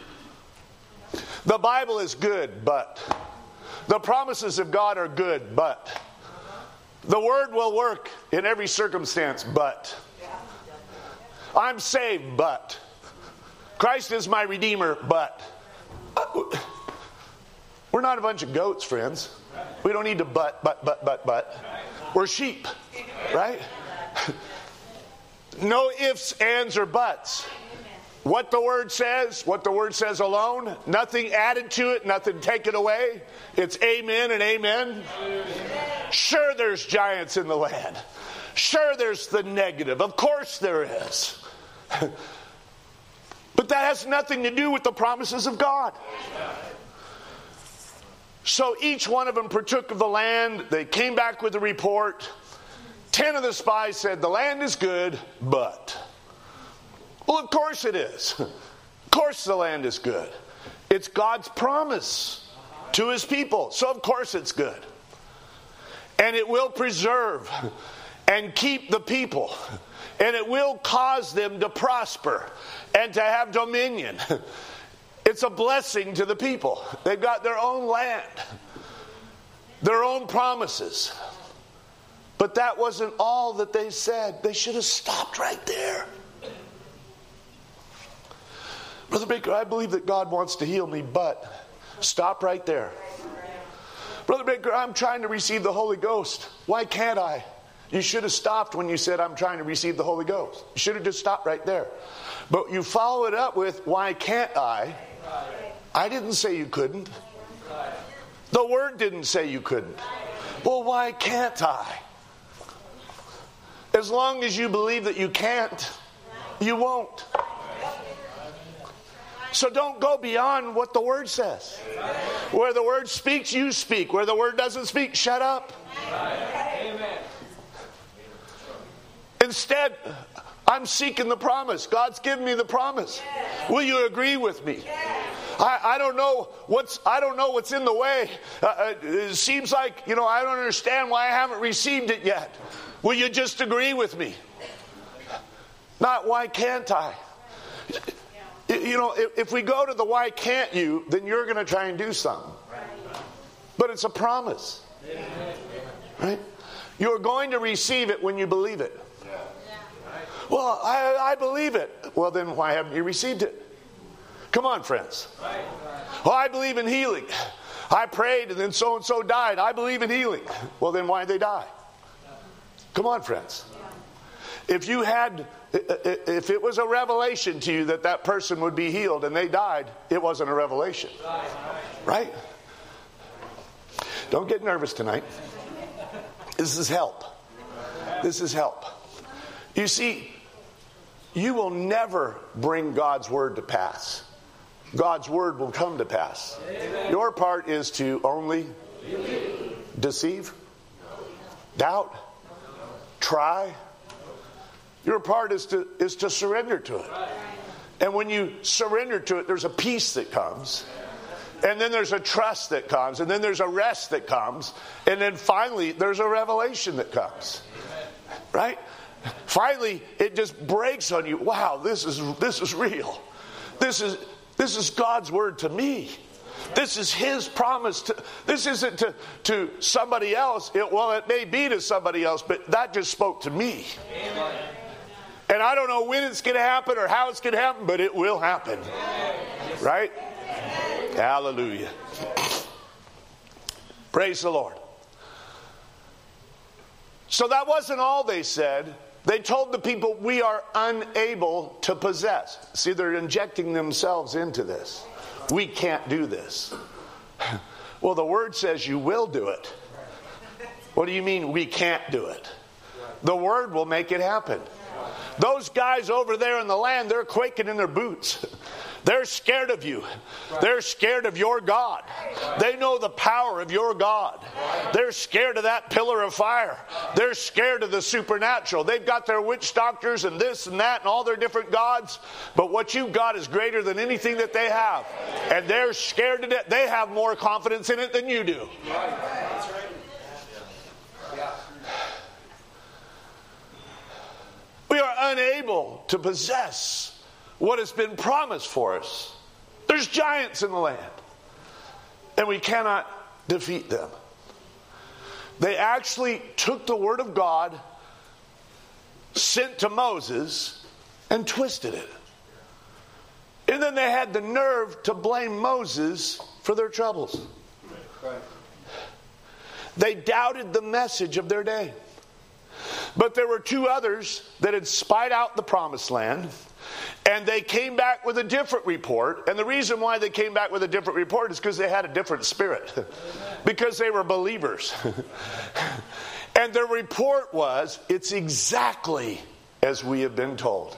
The Bible is good, but. The promises of God are good, but. The word will work in every circumstance, but. I'm saved, but. Christ is my Redeemer, but. We're not a bunch of goats, friends. We don't need to but, but, but, but, but. We're sheep, right? No ifs, ands, or buts. What the Word says, what the Word says alone, nothing added to it, nothing taken away. It's amen and amen. Sure, there's giants in the land. Sure, there's the negative. Of course there is. But that has nothing to do with the promises of God. So each one of them partook of the land. They came back with a report. Ten of the spies said, the land is good, but. Well, of course it is. Of course the land is good. It's God's promise to his people. So of course it's good. And it will preserve and keep the people. And it will cause them to prosper and to have dominion. It's a blessing to the people. They've got their own land, their own promises. But that wasn't all that they said. They should have stopped right there. Brother Baker, I believe that God wants to heal me, but stop right there. Brother Baker, I'm trying to receive the Holy Ghost. Why can't I? You should have stopped when you said, I'm trying to receive the Holy Ghost. You should have just stopped right there. But you follow it up with, why can't I? I didn't say you couldn't. The Word didn't say you couldn't. Well, why can't I? As long as you believe that you can't, you won't. So don't go beyond what the Word says. Where the Word speaks, you speak. Where the Word doesn't speak, shut up. Amen. Instead, I'm seeking the promise. God's given me the promise. Will you agree with me? I, I don't know what's I don't know what's in the way. Uh, it seems like, you know, I don't understand why I haven't received it yet. Will you just agree with me? Not why can't I? You know, if, if we go to the why can't you, then you're going to try and do something. But it's a promise. Right? You're going to receive it when you believe it. Well, I, I believe it. Well, then why haven't you received it? Come on, friends. Well, I believe in healing. I prayed and then so-and-so died. I believe in healing. Well, then why did they die? Come on, friends. If you had, if it was a revelation to you that that person would be healed and they died, it wasn't a revelation. Right? Don't get nervous tonight. This is help. This is help. You see, you will never bring God's word to pass. God's word will come to pass. Amen. Your part is to only believe. Deceive, doubt, try. Your part is to is to surrender to it. And when you surrender to it, there's a peace that comes. And then there's a trust that comes. And then there's a rest that comes. And then finally, there's a revelation that comes. Right? Finally, it just breaks on you. Wow, this is this is real. This is this is God's word to me. This is His promise to. This isn't to to somebody else. It, well, it may be to somebody else, but that just spoke to me. Amen. And I don't know when it's going to happen or how it's going to happen, but it will happen. Right? Hallelujah. Praise the Lord. So that wasn't all they said. They told the people, we are unable to possess. See, they're injecting themselves into this. We can't do this. Well, the word says you will do it. What do you mean we can't do it? The word will make it happen. Those guys over there in the land, they're quaking in their boots. They're scared of you. They're scared of your God. They know the power of your God. They're scared of that pillar of fire. They're scared of the supernatural. They've got their witch doctors and this and that and all their different gods. But what you've got is greater than anything that they have. And they're scared to death. They have more confidence in it than you do. We are unable to possess what has been promised for us. There's giants in the land, and we cannot defeat them. They actually took the word of God sent to Moses and twisted it. And then they had the nerve to blame Moses for their troubles. They doubted the message of their day. But there were two others that had spied out the promised land, and they came back with a different report. And the reason why they came back with a different report is because they had a different spirit. Because they were believers. And their report was, it's exactly as we have been told.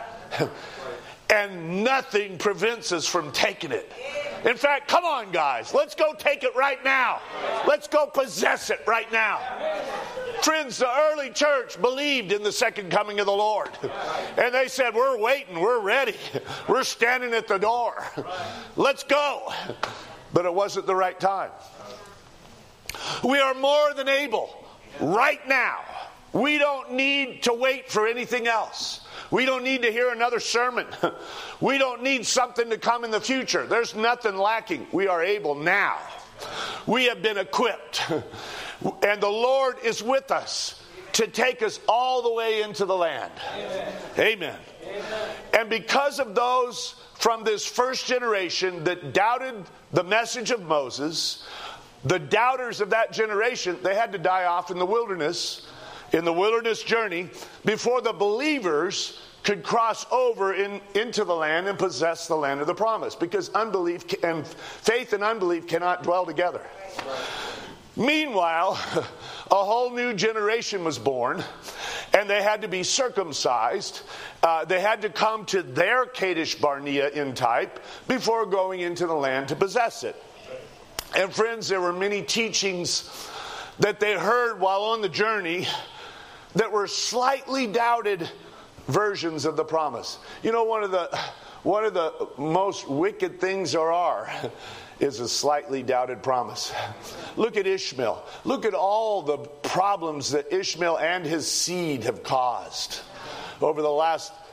And nothing prevents us from taking it. In fact, come on, guys. Let's go take it right now. Let's go possess it right now. Friends, the early church believed in the second coming of the Lord. And they said, we're waiting. We're ready. We're standing at the door. Let's go. But it wasn't the right time. We are more than able right now. We don't need to wait for anything else. We don't need to hear another sermon. We don't need something to come in the future. There's nothing lacking. We are able now. We have been equipped. And the Lord is with us to take us all the way into the land. Amen. Amen. Amen. And because of those from this first generation that doubted the message of Moses, the doubters of that generation, they had to die off in the wilderness, in the wilderness journey, before the believers could cross over in, into the land and possess the land of the promise. Because unbelief and faith and unbelief cannot dwell together. Meanwhile, a whole new generation was born, and they had to be circumcised. Uh, they had to come to their Kadesh Barnea in type before going into the land to possess it. And friends, there were many teachings that they heard while on the journey that were slightly doubted versions of the promise. You know, one of the one of the most wicked things there are is a slightly doubted promise. Look at Ishmael. Look at all the problems that Ishmael and his seed have caused over the last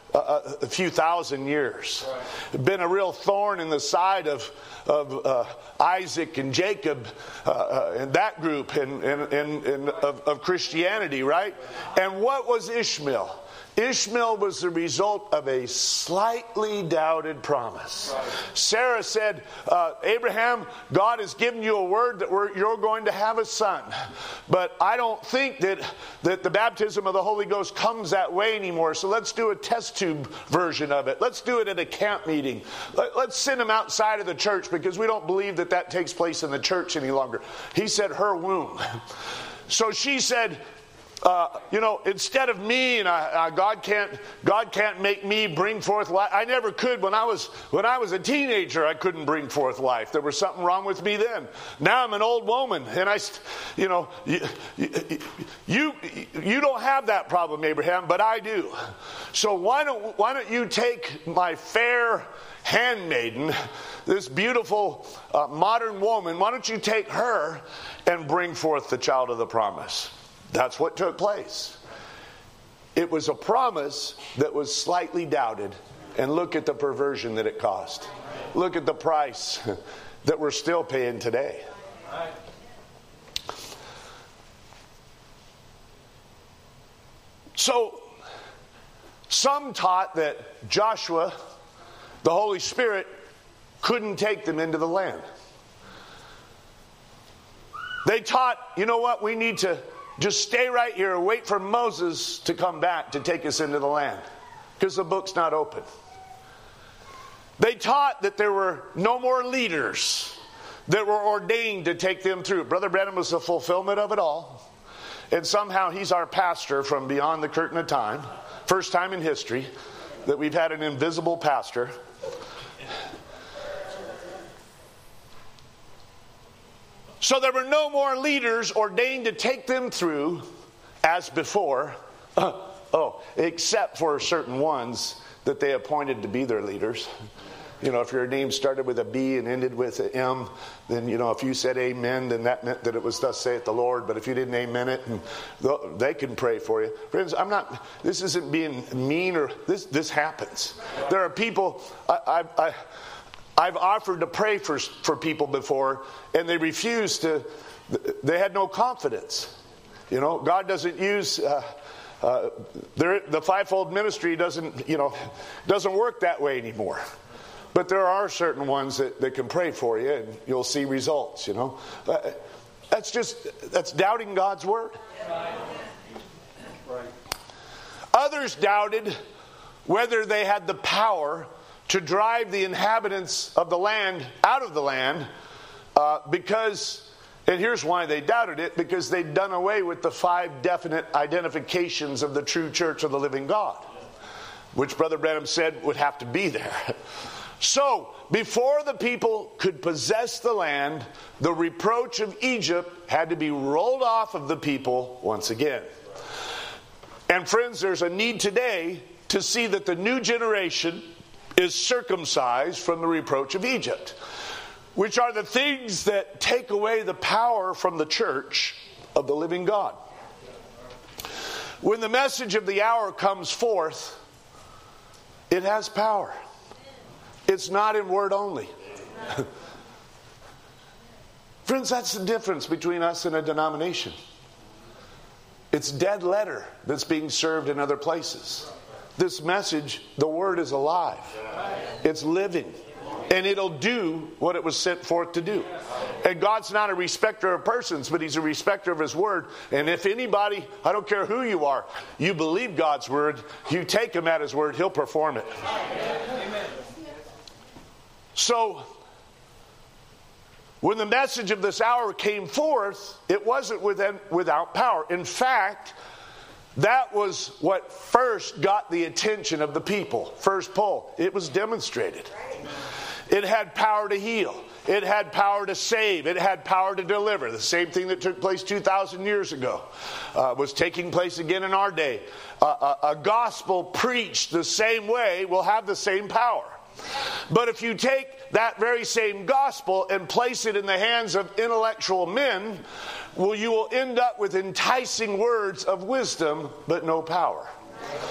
a, a few thousand years. Right. Been a real thorn in the side of of uh, Isaac and Jacob uh, uh, and that group and, and, and, and of, of Christianity, right? And what was Ishmael? Ishmael was the result of a slightly doubted promise. Right. Sarah said, uh, Abraham, God has given you a word that we're, you're going to have a son. But I don't think that, that the baptism of the Holy Ghost comes that way anymore. So let's do a test tube version of it. Let's do it at a camp meeting. Let, let's send him outside of the church because we don't believe that that takes place in the church any longer. He said her womb. So she said, Uh, you know, instead of me, and I, I, God can't, God can't make me bring forth life. I never could when I was when I was a teenager. I couldn't bring forth life. There was something wrong with me then. Now I'm an old woman, and I, you know, you you, you don't have that problem, Abraham, but I do. So why don't why don't you take my fair handmaiden, this beautiful uh, modern woman? Why don't you take her and bring forth the child of the promise? That's what took place. It was a promise that was slightly doubted. And look at the perversion that it caused. Look at the price that we're still paying today. So, some taught that Joshua, the Holy Spirit, couldn't take them into the land. They taught, you know what, we need to just stay right here and wait for Moses to come back to take us into the land. Because the book's not open. They taught that there were no more leaders that were ordained to take them through. Brother Branham was the fulfillment of it all. And somehow he's our pastor from beyond the curtain of time. First time in history that we've had an invisible pastor. So there were no more leaders ordained to take them through as before. Uh, oh, except for certain ones that they appointed to be their leaders. You know, if your name started with a B and ended with an M, then, you know, if you said amen, then that meant that it was thus saith the Lord. But if you didn't amen it, and they can pray for you. Friends, I'm not, this isn't being mean, or this, this happens. There are people, I, I, I I've offered to pray for for people before, and they refused to. They had no confidence. You know, God doesn't use uh, uh, the fivefold ministry doesn't you know doesn't work that way anymore. But there are certain ones that, that can pray for you, and you'll see results. You know, uh, that's just that's doubting God's word. Right. Others doubted whether they had the power to drive the inhabitants of the land out of the land uh, because, and here's why they doubted it, because they'd done away with the five definite identifications of the true church of the living God, which Brother Branham said would have to be there. So, before the people could possess the land, the reproach of Egypt had to be rolled off of the people once again. And friends, there's a need today to see that the new generation is circumcised from the reproach of Egypt, which are the things that take away the power from the church of the living God. When the message of the hour comes forth, it has power. It's not in word only. Friends, that's the difference between us and a denomination. It's dead letter that's being served in other places. This message, the word is alive. It's living. And it'll do what it was sent forth to do. And God's not a respecter of persons, but He's a respecter of His word. And if anybody, I don't care who you are, you believe God's word, you take Him at His word, He'll perform it. Amen. So, when the message of this hour came forth, it wasn't within, without power. In fact, that was what first got the attention of the people. First poll. It was demonstrated. It had power to heal. It had power to save. It had power to deliver. The same thing that took place two thousand years ago uh, was taking place again in our day. Uh, a, a gospel preached the same way will have the same power. But if you take that very same gospel and place it in the hands of intellectual men, well, you will end up with enticing words of wisdom, but no power.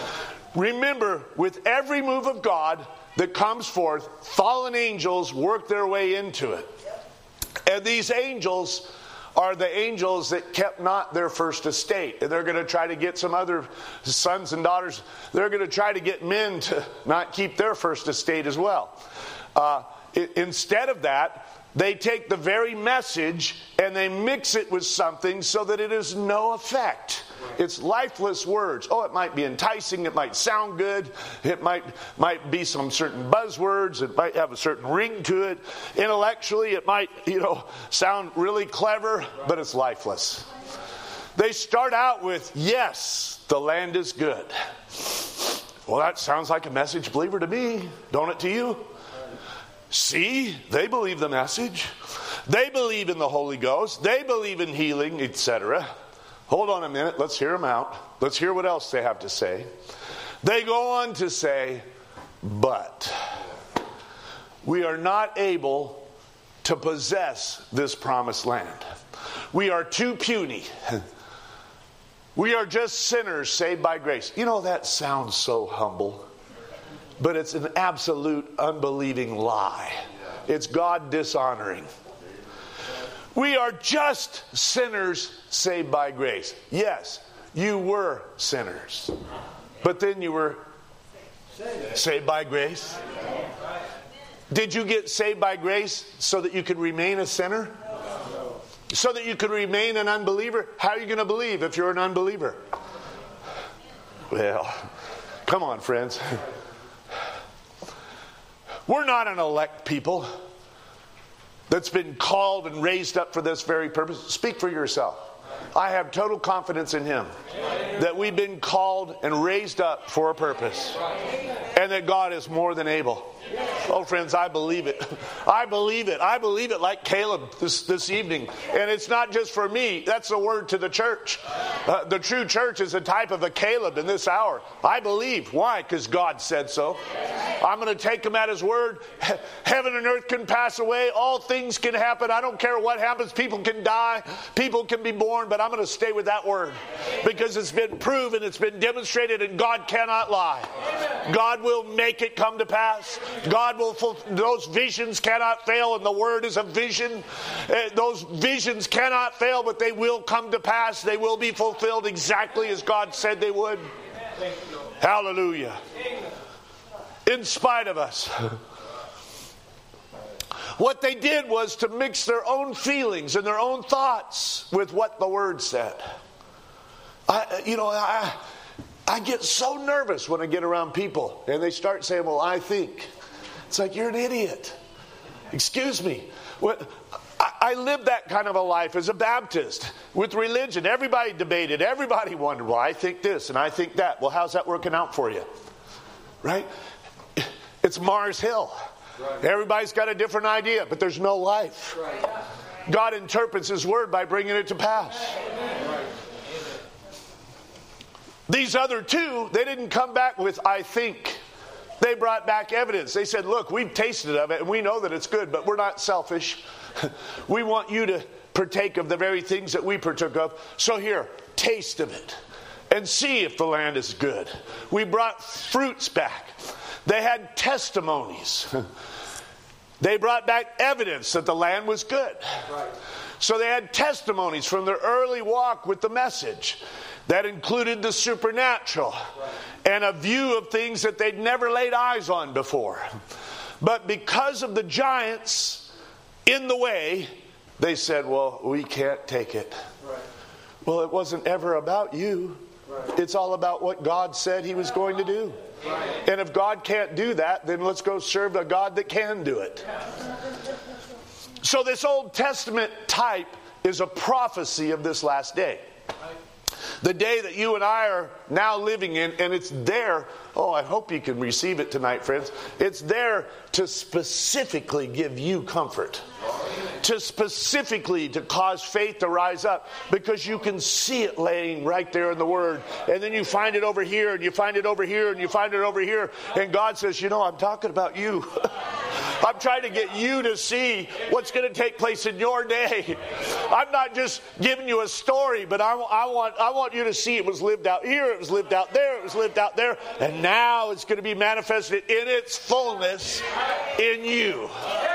Remember, with every move of God that comes forth, fallen angels work their way into it. And these angels are the angels that kept not their first estate. And they're going to try to get some other sons and daughters. They're going to try to get men to not keep their first estate as well. Uh, instead of that, they take the very message and they mix it with something so that it has no effect. It's lifeless words. Oh, it might be enticing. It might sound good. It might might be some certain buzzwords. It might have a certain ring to it. Intellectually, it might, you know, sound really clever, but it's lifeless. They start out with, yes, the land is good. Well, that sounds like a message believer to me. Don't it to you? See, they believe the message. They believe in the Holy Ghost. They believe in healing, et cetera. Hold on a minute. Let's hear them out. Let's hear what else they have to say. They go on to say, but we are not able to possess this promised land. We are too puny. We are just sinners saved by grace. You know, that sounds so humble. But it's an absolute unbelieving lie. It's God dishonoring. We are just sinners saved by grace. Yes, you were sinners. But then you were saved by grace. Did you get saved by grace so that you could remain a sinner? So that you could remain an unbeliever? How are you going to believe if you're an unbeliever? Well, come on, friends. We're not an elect people that's been called and raised up for this very purpose. Speak for yourself. I have total confidence in Him that we've been called and raised up for a purpose, and that God is more than able. Oh, friends, I believe it. I believe it. I believe it like Caleb this, this evening. And it's not just for me. That's the word to the church. Uh, the true church is a type of a Caleb in this hour. I believe. Why? Because God said so. I'm going to take Him at His word. Heaven and earth can pass away. All things can happen. I don't care what happens. People can die. People can be born. But I'm going to stay with that word. Because it's been proven. It's been demonstrated. And God cannot lie. God will make it come to pass. God will fulfill. Those visions cannot fail, and the word is a vision. Uh, those visions cannot fail, but they will come to pass. They will be fulfilled exactly as God said they would. Hallelujah. In spite of us. What they did was to mix their own feelings and their own thoughts with what the word said. I, you know, I, I get so nervous when I get around people and they start saying, well, I think. It's like, you're an idiot. Excuse me. What, I, I lived that kind of a life as a Baptist with religion. Everybody debated. Everybody wondered, well, I think this and I think that. Well, how's that working out for you? Right? It's Mars Hill. Right. Everybody's got a different idea, but there's no life. Right. God interprets His word by bringing it to pass. Right. These other two, they didn't come back with, I think. They brought back evidence. They said, look, we've tasted of it and we know that it's good, but we're not selfish. We want you to partake of the very things that we partook of. So here, taste of it and see if the land is good. We brought fruits back. They had testimonies. They brought back evidence that the land was good. Right. So they had testimonies from their early walk with the message. That included the supernatural and a view of things that they'd never laid eyes on before. But because of the giants in the way, they said, well, we can't take it. Right. Well, it wasn't ever about you. Right. It's all about what God said He was going to do. Right. And if God can't do that, then let's go serve a God that can do it. So this Old Testament type is a prophecy of this last day. The day that you and I are now living in, and it's there. Oh, I hope you can receive it tonight, friends. It's there to specifically give you comfort. To specifically to cause faith to rise up, because you can see it laying right there in the Word. And then you find it over here, and you find it over here, and you find it over here. And God says, you know, I'm talking about you. I'm trying to get you to see what's going to take place in your day. I'm not just giving you a story, but I, I want I want you to see it was lived out here, it was lived out there, it was lived out there, and now it's going to be manifested in its fullness in you.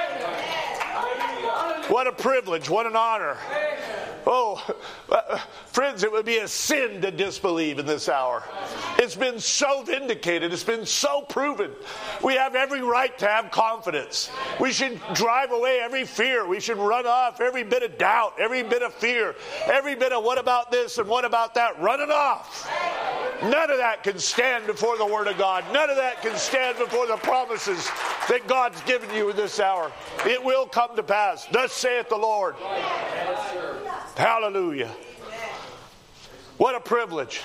What a privilege, what an honor. Oh, uh, friends, it would be a sin to disbelieve in this hour. It's been so vindicated. It's been so proven. We have every right to have confidence. We should drive away every fear. We should run off every bit of doubt, every bit of fear, every bit of what about this and what about that. Run it off. None of that can stand before the Word of God. None of that can stand before the promises that God's given you in this hour. It will come to pass. Thus saith the Lord. Hallelujah. What a privilege.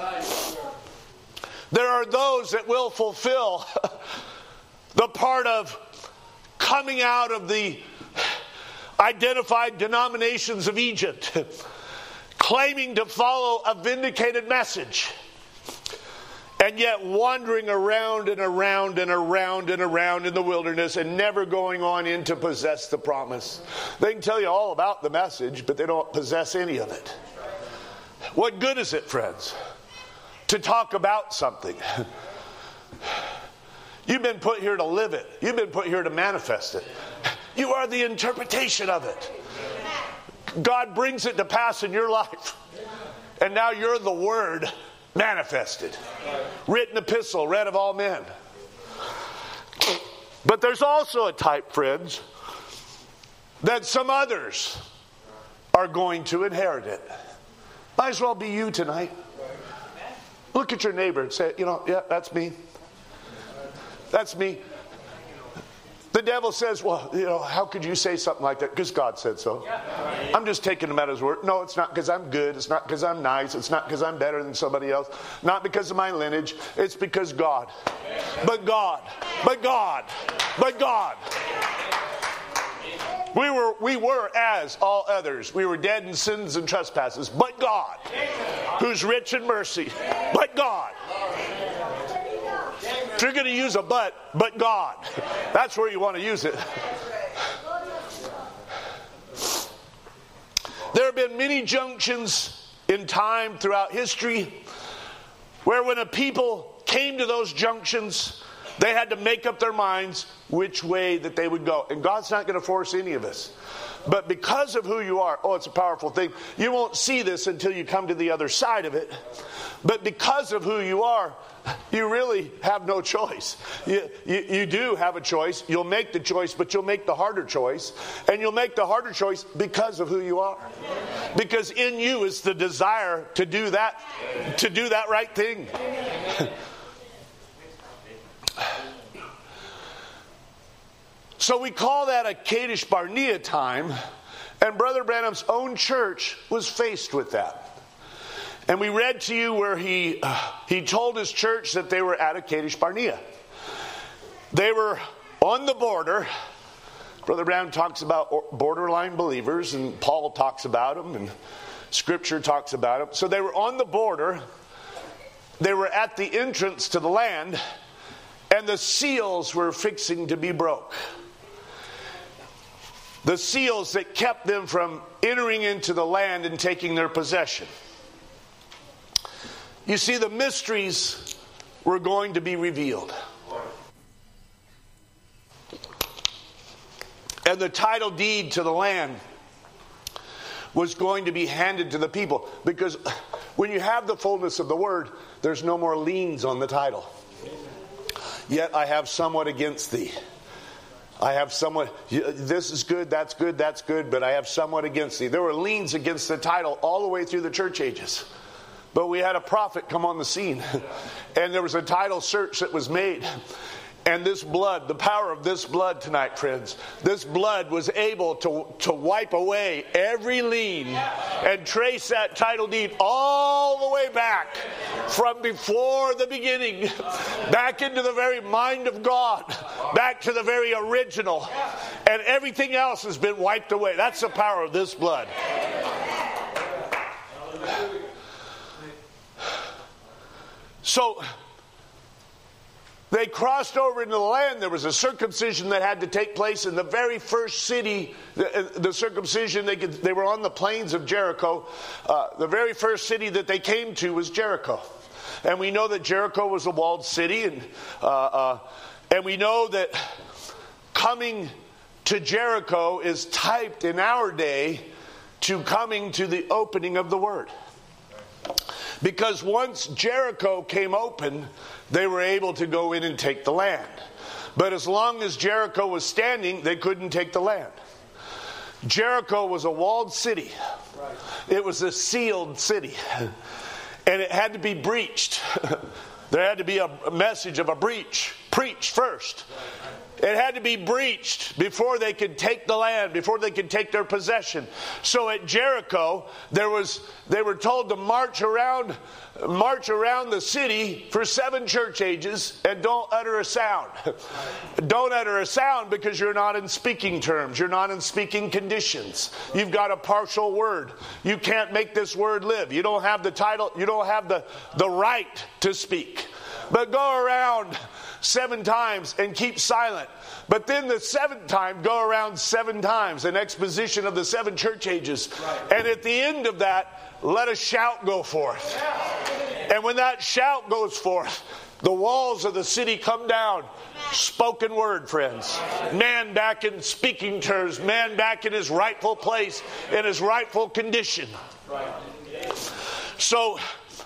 There are those that will fulfill the part of coming out of the identified denominations of Egypt, claiming to follow a vindicated message, and yet wandering around and around and around and around in the wilderness and never going on in to possess the promise. They can tell you all about the message, but they don't possess any of it. What good is it, friends, to talk about something? You've been put here to live it. You've been put here to manifest it. You are the interpretation of it. God brings it to pass in your life. And now you're the Word manifested. Written epistle, read of all men. But there's also a type, friends, that some others are going to inherit it. Might as well be you tonight. Look at your neighbor and say, you know, yeah, that's me. That's me. The devil says, well, you know, how could you say something like that? Because God said so. I'm just taking him at his word. No, it's not because I'm good. It's not because I'm nice. It's not because I'm better than somebody else. Not because of my lineage. It's because God. But God. But God. But God. We were, we were as all others. We were dead in sins and trespasses. But God, who's rich in mercy. But God. If you're going to use a but, but God, that's where you want to use it. There have been many junctions in time throughout history where when a people came to those junctions, they had to make up their minds which way that they would go. And God's not going to force any of us. But because of who you are, oh, it's a powerful thing. You won't see this until you come to the other side of it. But because of who you are, you really have no choice. You, you, you do have a choice. You'll make the choice, but you'll make the harder choice. And you'll make the harder choice because of who you are. Because in you is the desire to do that, to do that right thing. So we call that a Kadesh Barnea time, and Brother Branham's own church was faced with that. And we read to you where he uh, he told his church that they were at a Kadesh Barnea. They were on the border. Brother Branham talks about borderline believers, and Paul talks about them, and Scripture talks about them. So they were on the border. They were at the entrance to the land, and the seals were fixing to be broke. The seals that kept them from entering into the land and taking their possession. You see, the mysteries were going to be revealed. And the title deed to the land was going to be handed to the people. Because when you have the fullness of the word, there's no more liens on the title. Yet I have somewhat against thee. I have somewhat, this is good, that's good, that's good, but I have somewhat against thee. There were liens against the title all the way through the church ages. But we had a prophet come on the scene. And there was a title search that was made. And this blood, the power of this blood tonight, friends, this blood was able to, to wipe away every lien and trace that title deed all the way back from before the beginning, back into the very mind of God, back to the very original. And everything else has been wiped away. That's the power of this blood. So, they crossed over into the land, there was a circumcision that had to take place in the very first city. The, the circumcision, they, could, they were on the plains of Jericho. Uh, the very first city that they came to was Jericho. And we know that Jericho was a walled city. And, uh, uh, and we know that coming to Jericho is typed in our day to coming to the opening of the Word. Because once Jericho came open, they were able to go in and take the land. But as long as Jericho was standing, they couldn't take the land. Jericho was a walled city. It was a sealed city. And it had to be breached. There had to be a message of a breach preached first. It had to be breached before they could take the land, before they could take their possession. So at Jericho, there was they were told to march around, march around the city for seven church ages and don't utter a sound. Don't utter a sound because you're not in speaking terms. You're not in speaking conditions. You've got a partial word. You can't make this word live. You don't have the title. You don't have the, the right to speak. But go around seven times and keep silent. But then the seventh time, go around seven times, an exposition of the seven church ages. Right. And at the end of that, let a shout go forth. Yeah. And when that shout goes forth, the walls of the city come down. Spoken word, friends. Man back in speaking terms. Man back in his rightful place, in his rightful condition. Right. So,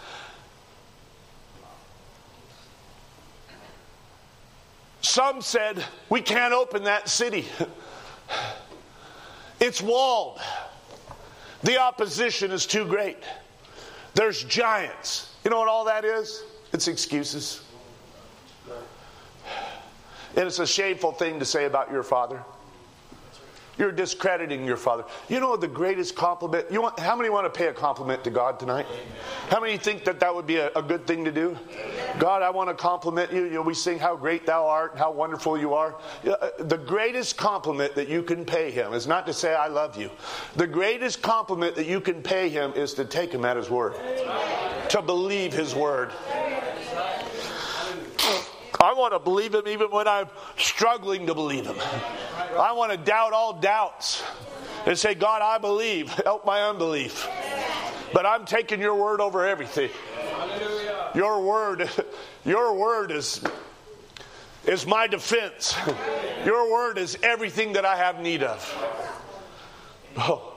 some said, we can't open that city. It's walled. The opposition is too great. There's giants. You know what all that is? It's excuses. And it's a shameful thing to say about your father. You're discrediting your father. You know the greatest compliment? You want? How many want to pay a compliment to God tonight? How many think that that would be a, a good thing to do? God, I want to compliment you. You know, we sing how great thou art and how wonderful you are. The greatest compliment that you can pay him is not to say I love you. The greatest compliment that you can pay him is to take him at his word. To believe his word. I want to believe him even when I'm struggling to believe him. I want to doubt all doubts and say, God, I believe. Help my unbelief. But I'm taking your word over everything. Your word, your word is, is my defense. Your word is everything that I have need of. Oh.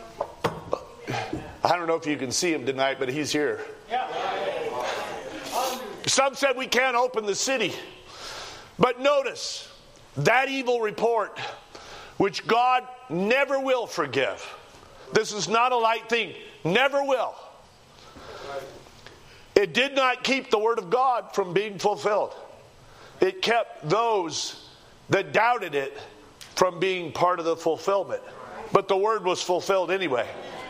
I don't know if you can see him tonight, but he's here. Some said we can't open the city. But notice, that evil report, which God never will forgive. This is not a light thing. Never will. It did not keep the word of God from being fulfilled. It kept those that doubted it from being part of the fulfillment. But the word was fulfilled anyway.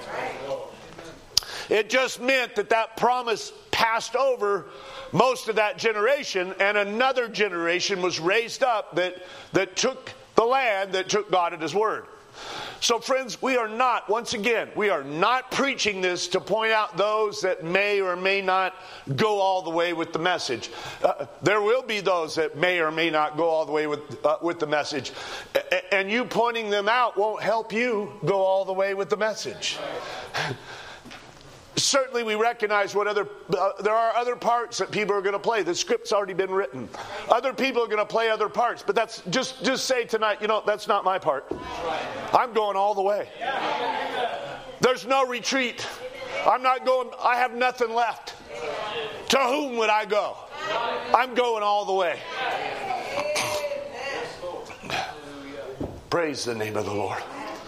It just meant that that promise passed over most of that generation, and another generation was raised up that, that took the land, that took God at his word. So friends, we are not, once again, we are not preaching this to point out those that may or may not go all the way with the message. Uh, there will be those that may or may not go all the way with, uh, with the message. A- and you pointing them out won't help you go all the way with the message. Certainly we recognize what other, uh, there are other parts that people are going to play. The script's already been written. Other people are going to play other parts. But that's just, just say tonight, you know, that's not my part. I'm going all the way. There's no retreat. I'm not going, I have nothing left. To whom would I go? I'm going all the way. Praise the name of the Lord.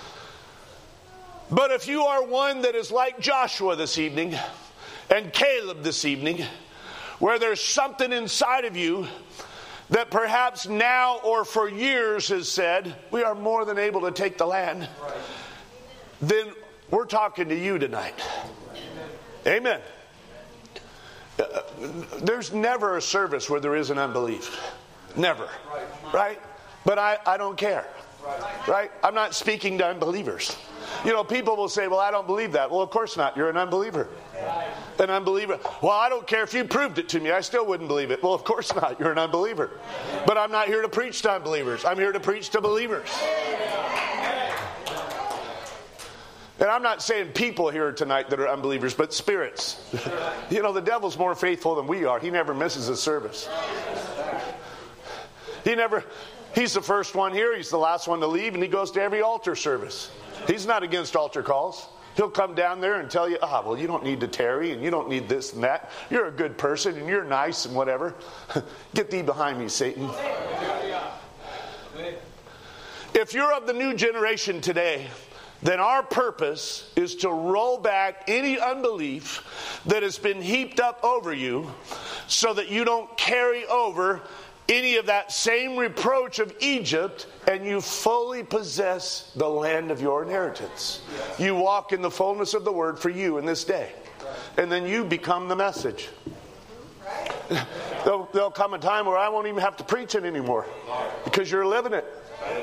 But if you are one that is like Joshua this evening and Caleb this evening, where there's something inside of you that perhaps now or for years has said, we are more than able to take the land, right, then we're talking to you tonight. Amen. Uh, there's never a service where there isn't unbelief. Never. Right? But I, I don't care. Right? I'm not speaking to unbelievers. You know, people will say, well, I don't believe that. Well, of course not. You're an unbeliever. An unbeliever. Well, I don't care if you proved it to me. I still wouldn't believe it. Well, of course not. You're an unbeliever. But I'm not here to preach to unbelievers. I'm here to preach to believers. And I'm not saying people here tonight that are unbelievers, but spirits. You know, the devil's more faithful than we are. He never misses a service. He never, he's the first one here. He's the last one to leave, and he goes to every altar service. He's not against altar calls. He'll come down there and tell you, ah, well, you don't need to tarry, and you don't need this and that. You're a good person, and you're nice and whatever. Get thee behind me, Satan. If you're of the new generation today, then our purpose is to roll back any unbelief that has been heaped up over you so that you don't carry over any of that same reproach of Egypt, and you fully possess the land of your inheritance. You walk in the fullness of the word for you in this day. And then you become the message. There'll, there'll come a time where I won't even have to preach it anymore because you're living it.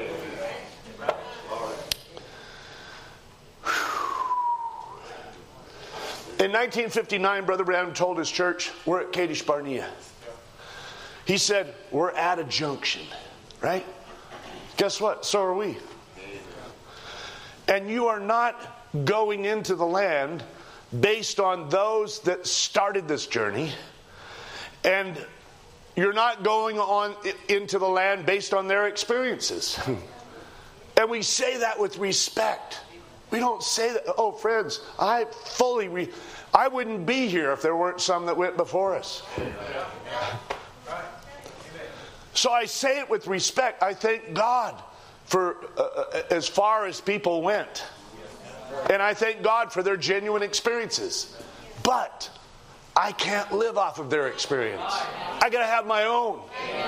In nineteen fifty-nine, Brother Branham told his church, we're at Kadesh Barnea. He said, we're at a junction, right? Guess what? So are we. And you are not going into the land based on those that started this journey. And you're not going on into the land based on their experiences. And we say that with respect. We don't say that, oh, friends, I fully, re- I wouldn't be here if there weren't some that went before us. So I say it with respect. I thank God for uh, as far as people went. And I thank God for their genuine experiences. But I can't live off of their experience. I got to have my own.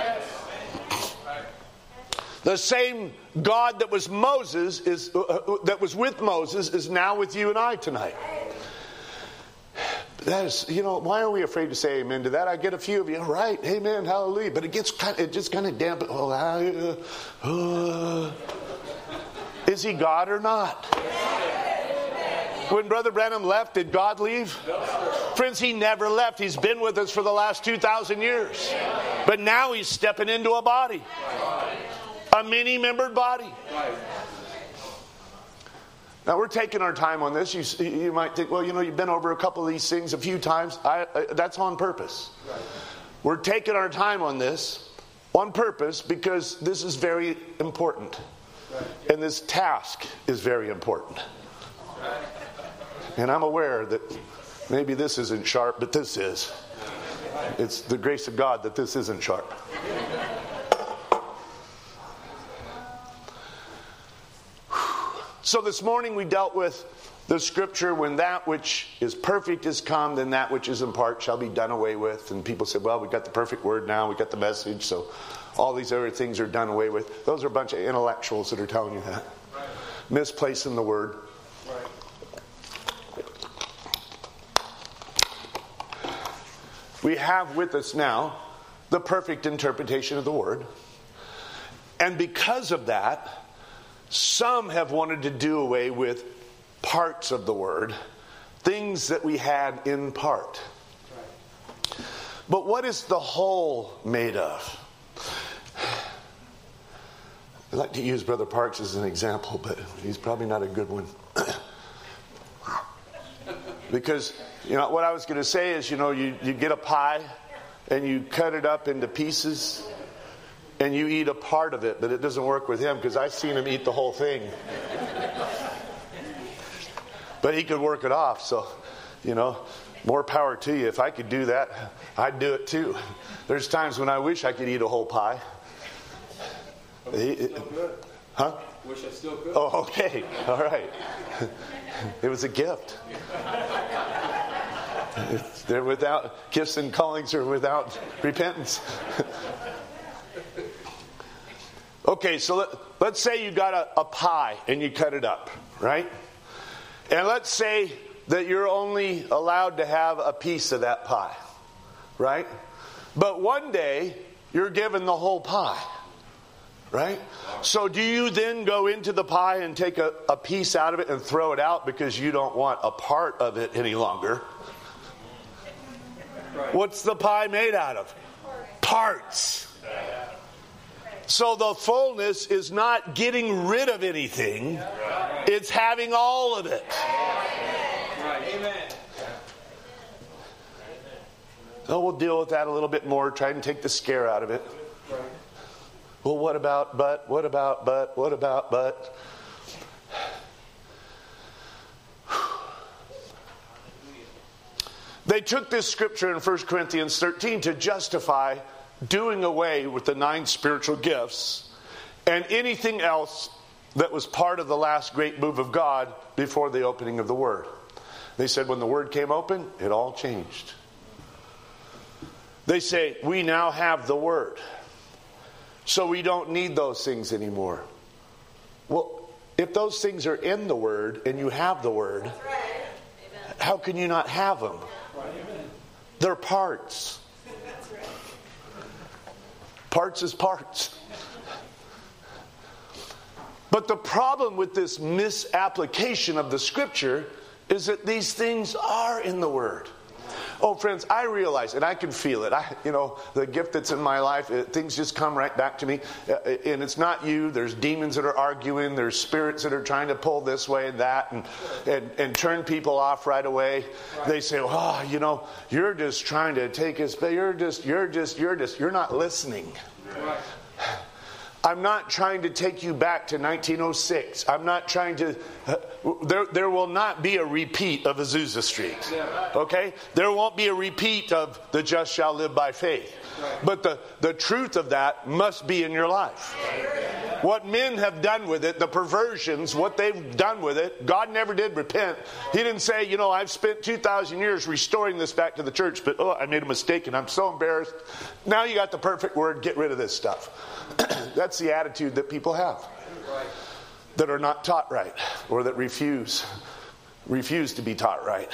The same God that was Moses is uh, that was with Moses is now with you and I tonight. That is, you know, why are we afraid to say amen to that? I get a few of you, right? Amen, hallelujah. But it gets kind of, it just kind of dampen. Oh, uh, uh, is he God or not? When Brother Branham left, did God leave? Friends, he never left. He's been with us for the last two thousand years. But now he's stepping into a body. A many-membered body. Now, we're taking our time on this. You, you might think, well, you know, you've been over a couple of these things a few times. I, I, that's on purpose. Right. We're taking our time on this on purpose because this is very important. Right. And this task is very important. Right. And I'm aware that maybe this isn't sharp, but this is. It's the grace of God that this isn't sharp. So this morning we dealt with the scripture, when that which is perfect is come, then that which is in part shall be done away with. And people said, well, we got the perfect word now, we got the message, so all these other things are done away with. Those are a bunch of intellectuals that are telling you that. Right. Misplacing the word. Right. We have with us now the perfect interpretation of the word. And because of that, some have wanted to do away with parts of the word, things that we had in part. But what is the whole made of? I'd like to use Brother Parks as an example, but he's probably not a good one. Because, you know, what I was going to say is, you know, you, you get a pie and you cut it up into pieces. And you eat a part of it, but it doesn't work with him because I've seen him eat the whole thing. But he could work it off, so, you know, more power to you. If I could do that, I'd do it too. There's times when I wish I could eat a whole pie. He, it, huh? Wish I still could. Oh, okay. All right. It was a gift. They're without, gifts and callings are without repentance. Okay, so let, let's say you got a, a pie and you cut it up, right? And let's say that you're only allowed to have a piece of that pie, right? But one day, you're given the whole pie. Right? So do you then go into the pie and take a, a piece out of it and throw it out because you don't want a part of it any longer? What's the pie made out of? Parts. So the fullness is not getting rid of anything. It's having all of it. Amen. So we'll deal with that a little bit more, try and take the scare out of it. Well, what about but? What about but? What about but? They took this scripture in First Corinthians thirteen to justify doing away with the nine spiritual gifts and anything else that was part of the last great move of God before the opening of the Word. They said when the Word came open, it all changed. They say, we now have the Word, so we don't need those things anymore. Well, if those things are in the Word and you have the Word, how can you not have them? They're parts. Parts is parts. But the problem with this misapplication of the Scripture is that these things are in the Word. Oh, friends, I realize, and I can feel it. I, you know, the gift that's in my life, it, things just come right back to me. Uh, and it's not you. There's demons that are arguing. There's spirits that are trying to pull this way and that and, and, and turn people off right away. Right. They say, oh, you know, you're just trying to take us, but you're just, you're just, you're just, you're not listening. Right. I'm not trying to take you back to nineteen oh six. I'm not trying to... Uh, there, there will not be a repeat of Azusa Street. Okay? There won't be a repeat of the just shall live by faith. But the, the truth of that must be in your life. What men have done with it, the perversions, what they've done with it, God never did repent. He didn't say, you know, I've spent two thousand years restoring this back to the church, but oh, I made a mistake and I'm so embarrassed. Now you got the perfect word, get rid of this stuff. That's the attitude that people have that are not taught right or that refuse refuse to be taught right.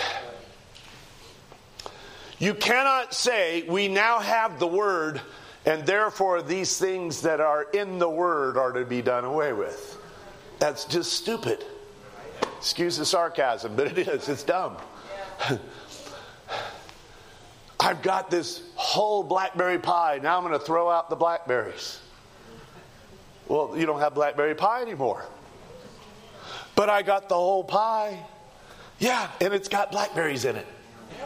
You cannot say we now have the Word and therefore these things that are in the Word are to be done away with. That's just stupid. Excuse the sarcasm, but it is. It's dumb. I've got this whole blackberry pie. Now I'm going to throw out the blackberries. Well, you don't have blackberry pie anymore. But I got the whole pie. Yeah, and it's got blackberries in it.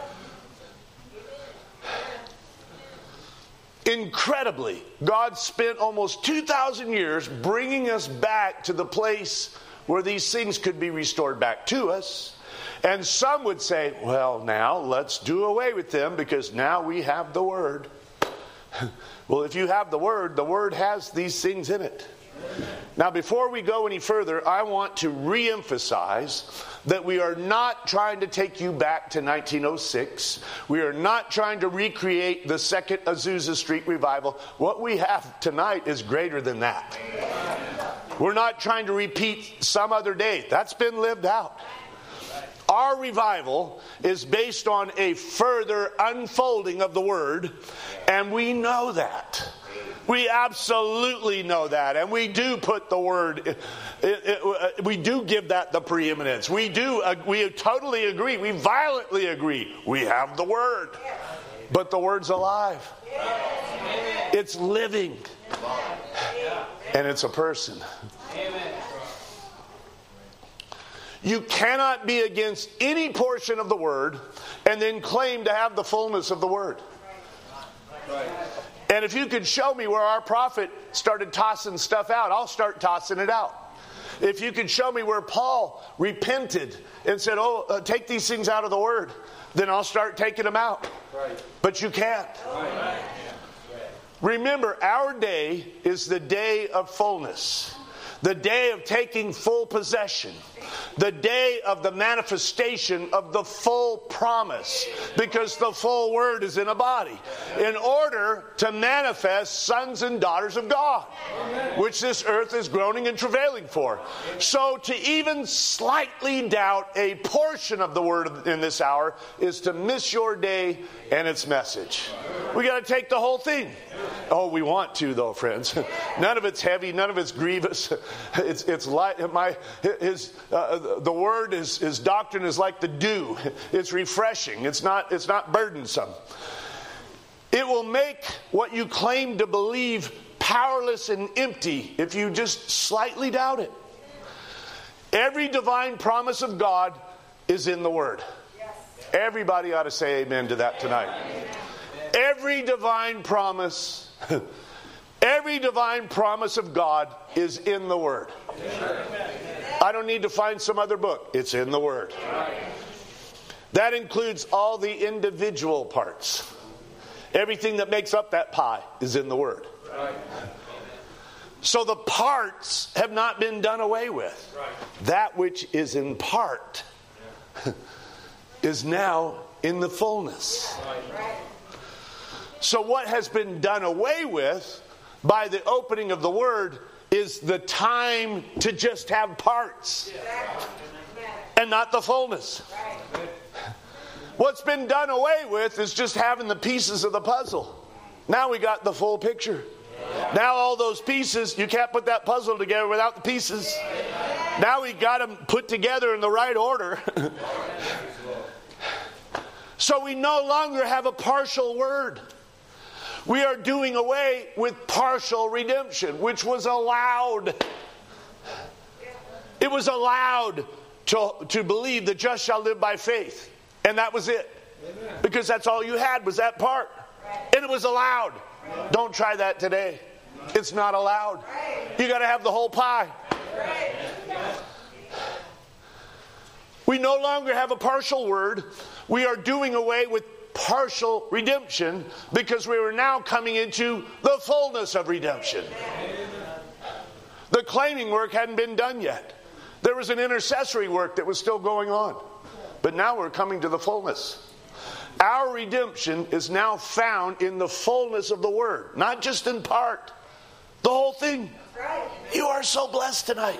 Incredibly, God spent almost two thousand years bringing us back to the place where these things could be restored back to us. And some would say, well, now let's do away with them because now we have the Word. Well, if you have the Word, the Word has these things in it. Now, before we go any further, I want to re-emphasize that we are not trying to take you back to nineteen oh six. We are not trying to recreate the second Azusa Street revival. What we have tonight is greater than that. We're not trying to repeat some other day. That's been lived out. Our revival is based on a further unfolding of the Word, and we know that. We absolutely know that, and we do put the Word, it, it, we do give that the preeminence. We do, uh, we totally agree, we violently agree. We have the Word, but the Word's alive. It's living, and it's a person. You cannot be against any portion of the Word and then claim to have the fullness of the Word. And if you could show me where our prophet started tossing stuff out, I'll start tossing it out. If you could show me where Paul repented and said, oh, uh, take these things out of the Word, then I'll start taking them out. Right. But you can't. Right. Remember, our day is the day of fullness. The day of taking full possession. The day of the manifestation of the full promise, because the full word is in a body, in order to manifest sons and daughters of God, which this earth is groaning and travailing for. So to even slightly doubt a portion of the word in this hour is to miss your day and its message. We got to take the whole thing. Oh, we want to, though, friends. None of it's heavy. None of it's grievous. It's it's light. My his uh, the word is his doctrine is like the dew. It's refreshing. It's not it's not burdensome. It will make what you claim to believe powerless and empty if you just slightly doubt it. Every divine promise of God is in the Word. Everybody ought to say amen to that tonight. Every divine promise, every divine promise of God is in the Word. I don't need to find some other book. It's in the Word. That includes all the individual parts. Everything that makes up that pie is in the Word. So the parts have not been done away with. That which is in part is now in the fullness. So what has been done away with by the opening of the Word is the time to just have parts and not the fullness. What's been done away with is just having the pieces of the puzzle. Now we got the full picture. Now all those pieces, you can't put that puzzle together without the pieces. Now we got them put together in the right order. So we no longer have a partial word. We are doing away with partial redemption, which was allowed. It was allowed to, to believe the just shall live by faith. And that was it. Because that's all you had was that part. And it was allowed. Don't try that today. It's not allowed. You got to have the whole pie. We no longer have a partial word. We are doing away with partial redemption because we are now coming into the fullness of redemption. The claiming work hadn't been done yet. There was an intercessory work that was still going on. But now we're coming to the fullness. Our redemption is now found in the fullness of the Word, not just in part. The whole thing. You are so blessed tonight.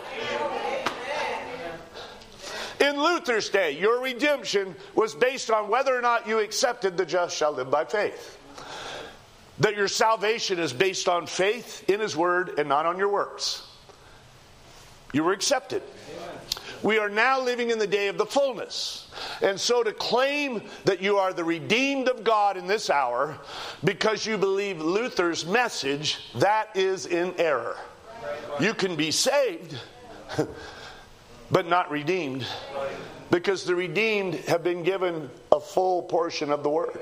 In Luther's day, your redemption was based on whether or not you accepted the just shall live by faith. That your salvation is based on faith in His Word and not on your works. You were accepted. We are now living in the day of the fullness. And so to claim that you are the redeemed of God in this hour because you believe Luther's message, that is in error. You can be saved, but not redeemed, because the redeemed have been given a full portion of the Word.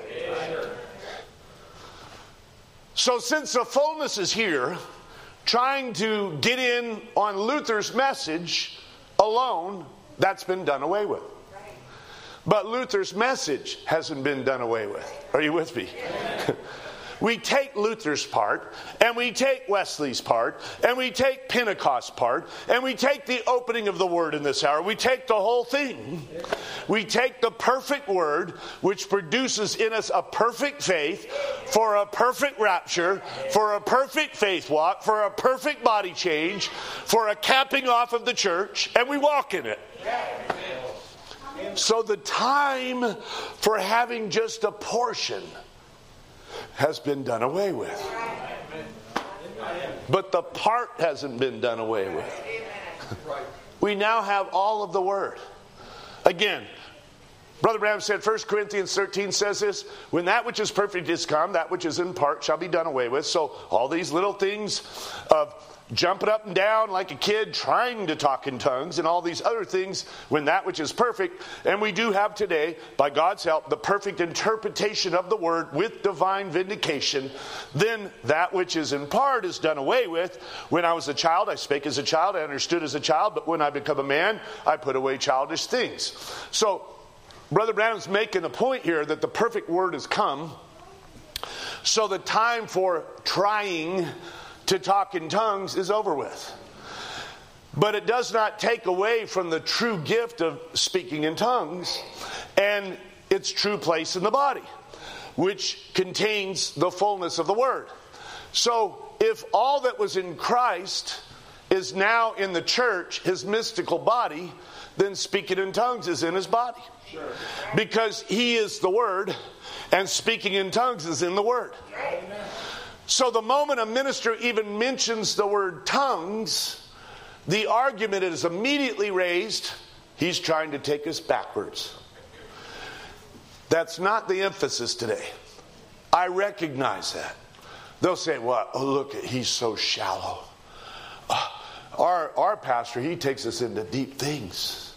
So since the fullness is here, trying to get in on Luther's message alone, that's been done away with. But Luther's message hasn't been done away with. Are you with me? We take Luther's part, and we take Wesley's part, and we take Pentecost's part, and we take the opening of the Word in this hour. We take the whole thing. We take the perfect Word, which produces in us a perfect faith, for a perfect rapture, for a perfect faith walk, for a perfect body change, for a capping off of the church, and we walk in it. So the time for having just a portion has been done away with. But the part hasn't been done away with. We now have all of the Word. Again, Brother Branham said, First Corinthians thirteen says this, when that which is perfect is come, that which is in part shall be done away with. So all these little things of jumping up and down like a kid trying to talk in tongues and all these other things, when that which is perfect, and we do have today, by God's help, the perfect interpretation of the Word with divine vindication, then that which is in part is done away with. When I was a child, I spake as a child, I understood as a child, but when I become a man, I put away childish things. So, Brother Branham's making a point here that the perfect Word has come, so the time for trying to talk in tongues is over with. But it does not take away from the true gift of speaking in tongues and its true place in the body, which contains the fullness of the word. So if all that was in Christ is now in the church, his mystical body, then speaking in tongues is in his body. Sure. Because he is the word, and speaking in tongues is in the word. Amen. So the moment a minister even mentions the word tongues, the argument is immediately raised, he's trying to take us backwards. That's not the emphasis today. I recognize that. They'll say, well, oh, look, he's so shallow. Uh, our, our pastor, he takes us into deep things.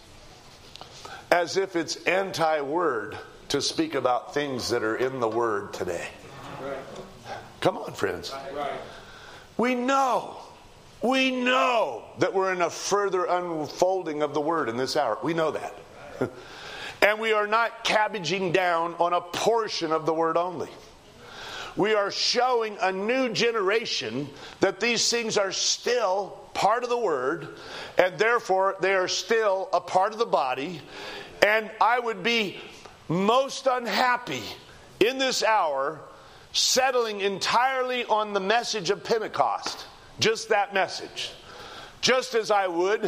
As if it's anti-word to speak about things that are in the word today. Right. Come on, friends. Right. We know, we know that we're in a further unfolding of the word in this hour. We know that. Right. And we are not cabbaging down on a portion of the word only. We are showing a new generation that these things are still part of the word, and therefore they are still a part of the body. And I would be most unhappy in this hour settling entirely on the message of Pentecost. Just that message. Just as I would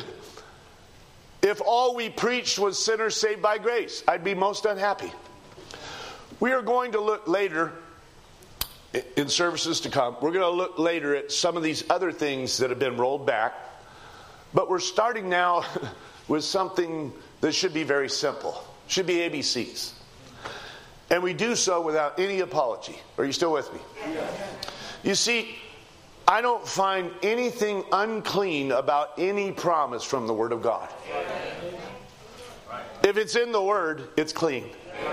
if all we preached was sinners saved by grace. I'd be most unhappy. We are going to look later in services to come. We're going to look later at some of these other things that have been rolled back. But we're starting now with something that should be very simple. Should be A B Cs. And we do so without any apology. Are you still with me? You see, I don't find anything unclean about any promise from the Word of God. If it's in the Word, it's clean.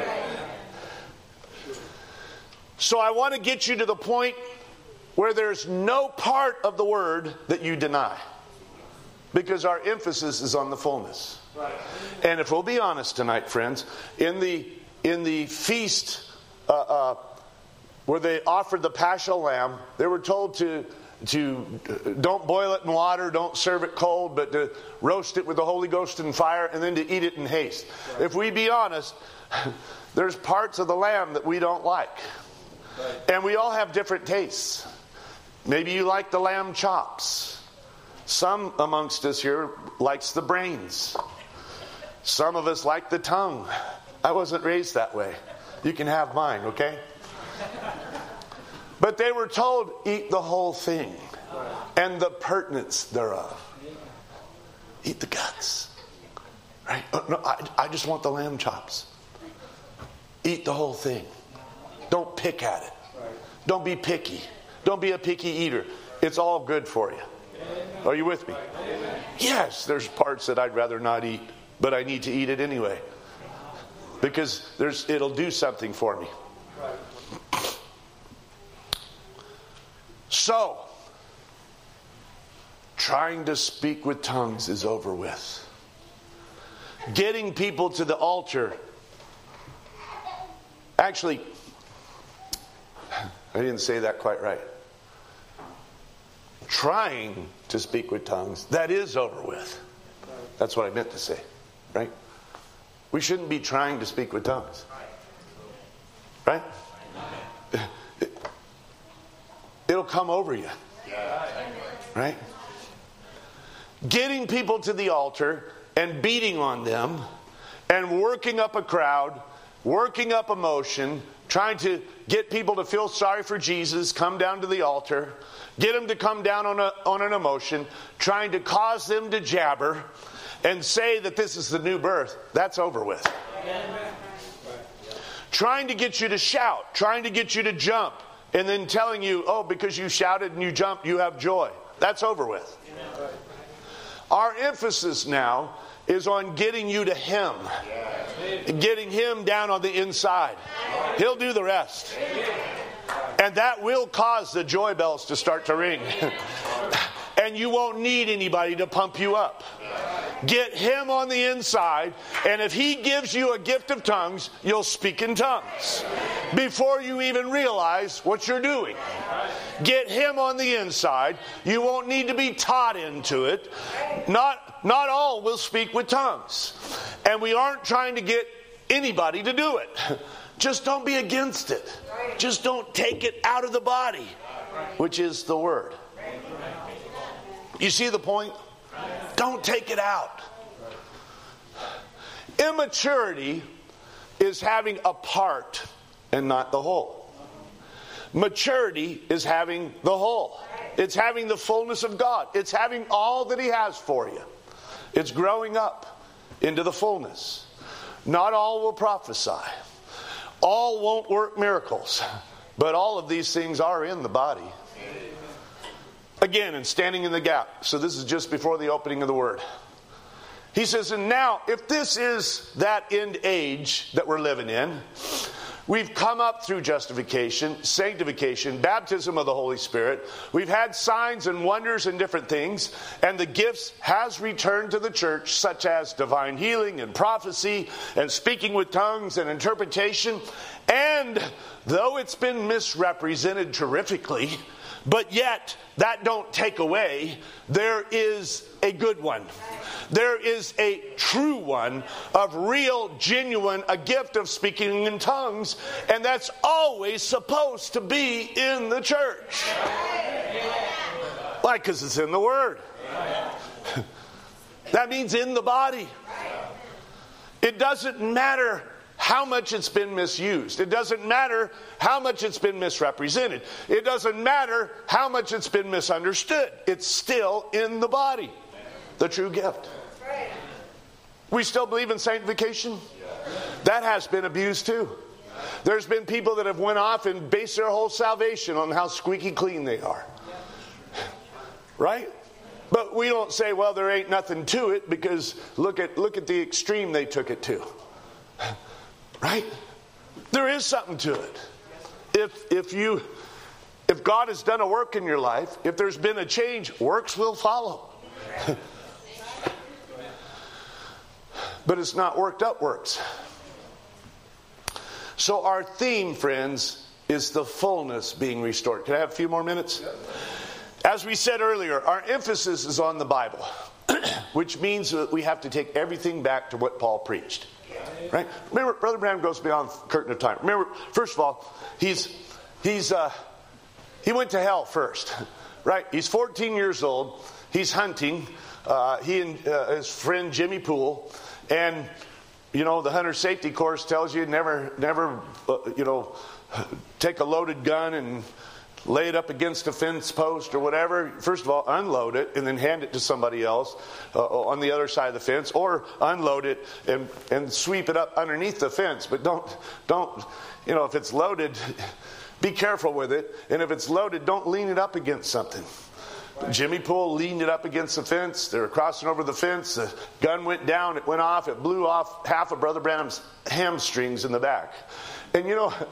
So I want to get you to the point where there's no part of the Word that you deny. Because our emphasis is on the fullness. And if we'll be honest tonight, friends, in the in the feast uh, uh, where they offered the paschal lamb, they were told to to don't boil it in water, don't serve it cold, but to roast it with the Holy Ghost and fire, and then to eat it in haste. Right. If we be honest, there's parts of the lamb that we don't like. Right. And we all have different tastes. Maybe you like the lamb chops. Some amongst us here likes the brains. Some of us like the tongue. I wasn't raised that way. You can have mine, okay? But they were told, eat the whole thing and the pertinence thereof. Eat the guts. Right? Oh, no, I, I just want the lamb chops. Eat the whole thing. Don't pick at it. Don't be picky. Don't be a picky eater. It's all good for you. Are you with me? Yes, there's parts that I'd rather not eat, but I need to eat it anyway. Because there's it'll do something for me. So, trying to speak with tongues is over with. Getting people to the altar. Actually, I didn't say that quite right. Trying to speak with tongues, that is over with. That's what I meant to say, right? We shouldn't be trying to speak with tongues. Right? It'll come over you. Right? Getting people to the altar and beating on them and working up a crowd, working up emotion, trying to get people to feel sorry for Jesus, come down to the altar, get them to come down on a, on an emotion, trying to cause them to jabber and say that this is the new birth, that's over with. Amen. Trying to get you to shout, trying to get you to jump, and then telling you, oh, because you shouted and you jumped, you have joy. That's over with. Amen. Our emphasis now is on getting you to Him. And getting Him down on the inside. He'll do the rest. And that will cause the joy bells to start to ring. And you won't need anybody to pump you up. Get him on the inside, and if he gives you a gift of tongues, you'll speak in tongues before you even realize what you're doing. Get him on the inside. You won't need to be taught into it. Not, not all will speak with tongues. And we aren't trying to get anybody to do it. Just don't be against it. Just don't take it out of the body, which is the word. You see the point? Don't take it out. Immaturity is having a part and not the whole. Maturity is having the whole. It's having the fullness of God. It's having all that he has for you. It's growing up into the fullness. Not all will prophesy. All won't work miracles. But all of these things are in the body. Again, and standing in the gap. So this is just before the opening of the word. He says, and now, if this is that end age that we're living in, we've come up through justification, sanctification, baptism of the Holy Spirit. We've had signs and wonders and different things. And the gifts has returned to the church, such as divine healing and prophecy and speaking with tongues and interpretation. And though it's been misrepresented terrifically, but yet, that don't take away, there is a good one. There is a true one of real, genuine, a gift of speaking in tongues, and that's always supposed to be in the church. Why? Because it's in the Word. That means in the body. It doesn't matter how much it's been misused. It doesn't matter how much it's been misrepresented. It doesn't matter how much it's been misunderstood. It's still in the body. The true gift. We still believe in sanctification? That has been abused too. There's been people that have went off and based their whole salvation on how squeaky clean they are. Right? But we don't say, well, there ain't nothing to it, because look at look at the extreme they took it to. Right? There is something to it. If if you if God has done a work in your life, if there's been a change, works will follow. But it's not worked up works. So our theme, friends, is the fullness being restored. Can I have a few more minutes? As we said earlier, our emphasis is on the Bible, which means that we have to take everything back to what Paul preached. Right? Remember, Brother Branham goes beyond the curtain of time. Remember, first of all, he's he's uh, he went to hell first. Right? He's fourteen years old. He's hunting. Uh, he and uh, his friend Jimmy Poole, and you know the hunter safety course tells you never, never, uh, you know, take a loaded gun and lay it up against a fence post or whatever. First of all, unload it and then hand it to somebody else uh, on the other side of the fence, or unload it and, and sweep it up underneath the fence. But don't, don't, you know, if it's loaded, be careful with it. And if it's loaded, don't lean it up against something. Jimmy Poole leaned it up against the fence. They were crossing over the fence. The gun went down. It went off. It blew off half of Brother Branham's hamstrings in the back. And you know,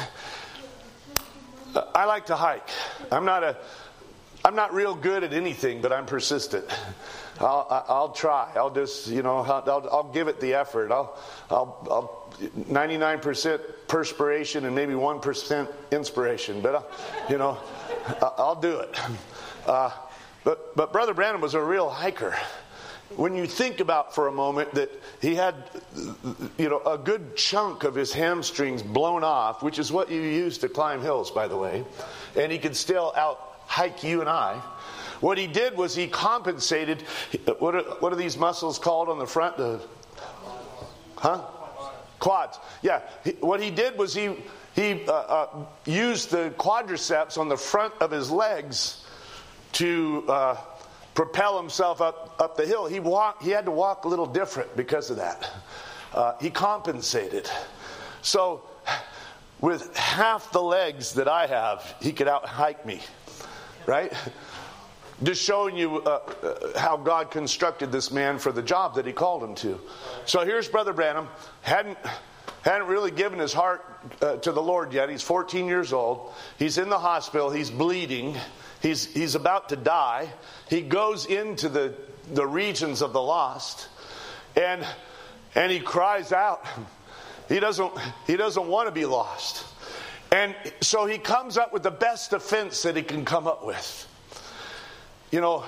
I like to hike. I'm not a, I'm not real good at anything, but I'm persistent. I'll, I'll try. I'll just, you know, I'll, I'll give it the effort. I'll, I'll, I'll ninety-nine percent perspiration and maybe one percent inspiration, but I'll, you know, I'll do it. Uh, but but Brother Branham was a real hiker. When you think about for a moment that he had, you know, a good chunk of his hamstrings blown off, which is what you use to climb hills, by the way, and he could still out hike you and I. What he did was he compensated. What are, what are these muscles called on the front? Uh, huh? Quads. Yeah. He, what he did was he he uh, uh, used the quadriceps on the front of his legs to uh, propel himself up, up the hill. He walked. He had to walk a little different because of that. Uh, he compensated. So with half the legs that I have, he could out hike me. Right? Just showing you uh, uh, how God constructed this man for the job that he called him to. So here's Brother Branham. Hadn't hadn't really given his heart uh, to the Lord yet. He's fourteen years old. He's in the hospital. He's bleeding. He's he's about to die. He goes into the the regions of the lost, and and he cries out. He doesn't he doesn't want to be lost. And so he comes up with the best defense that he can come up with. You know,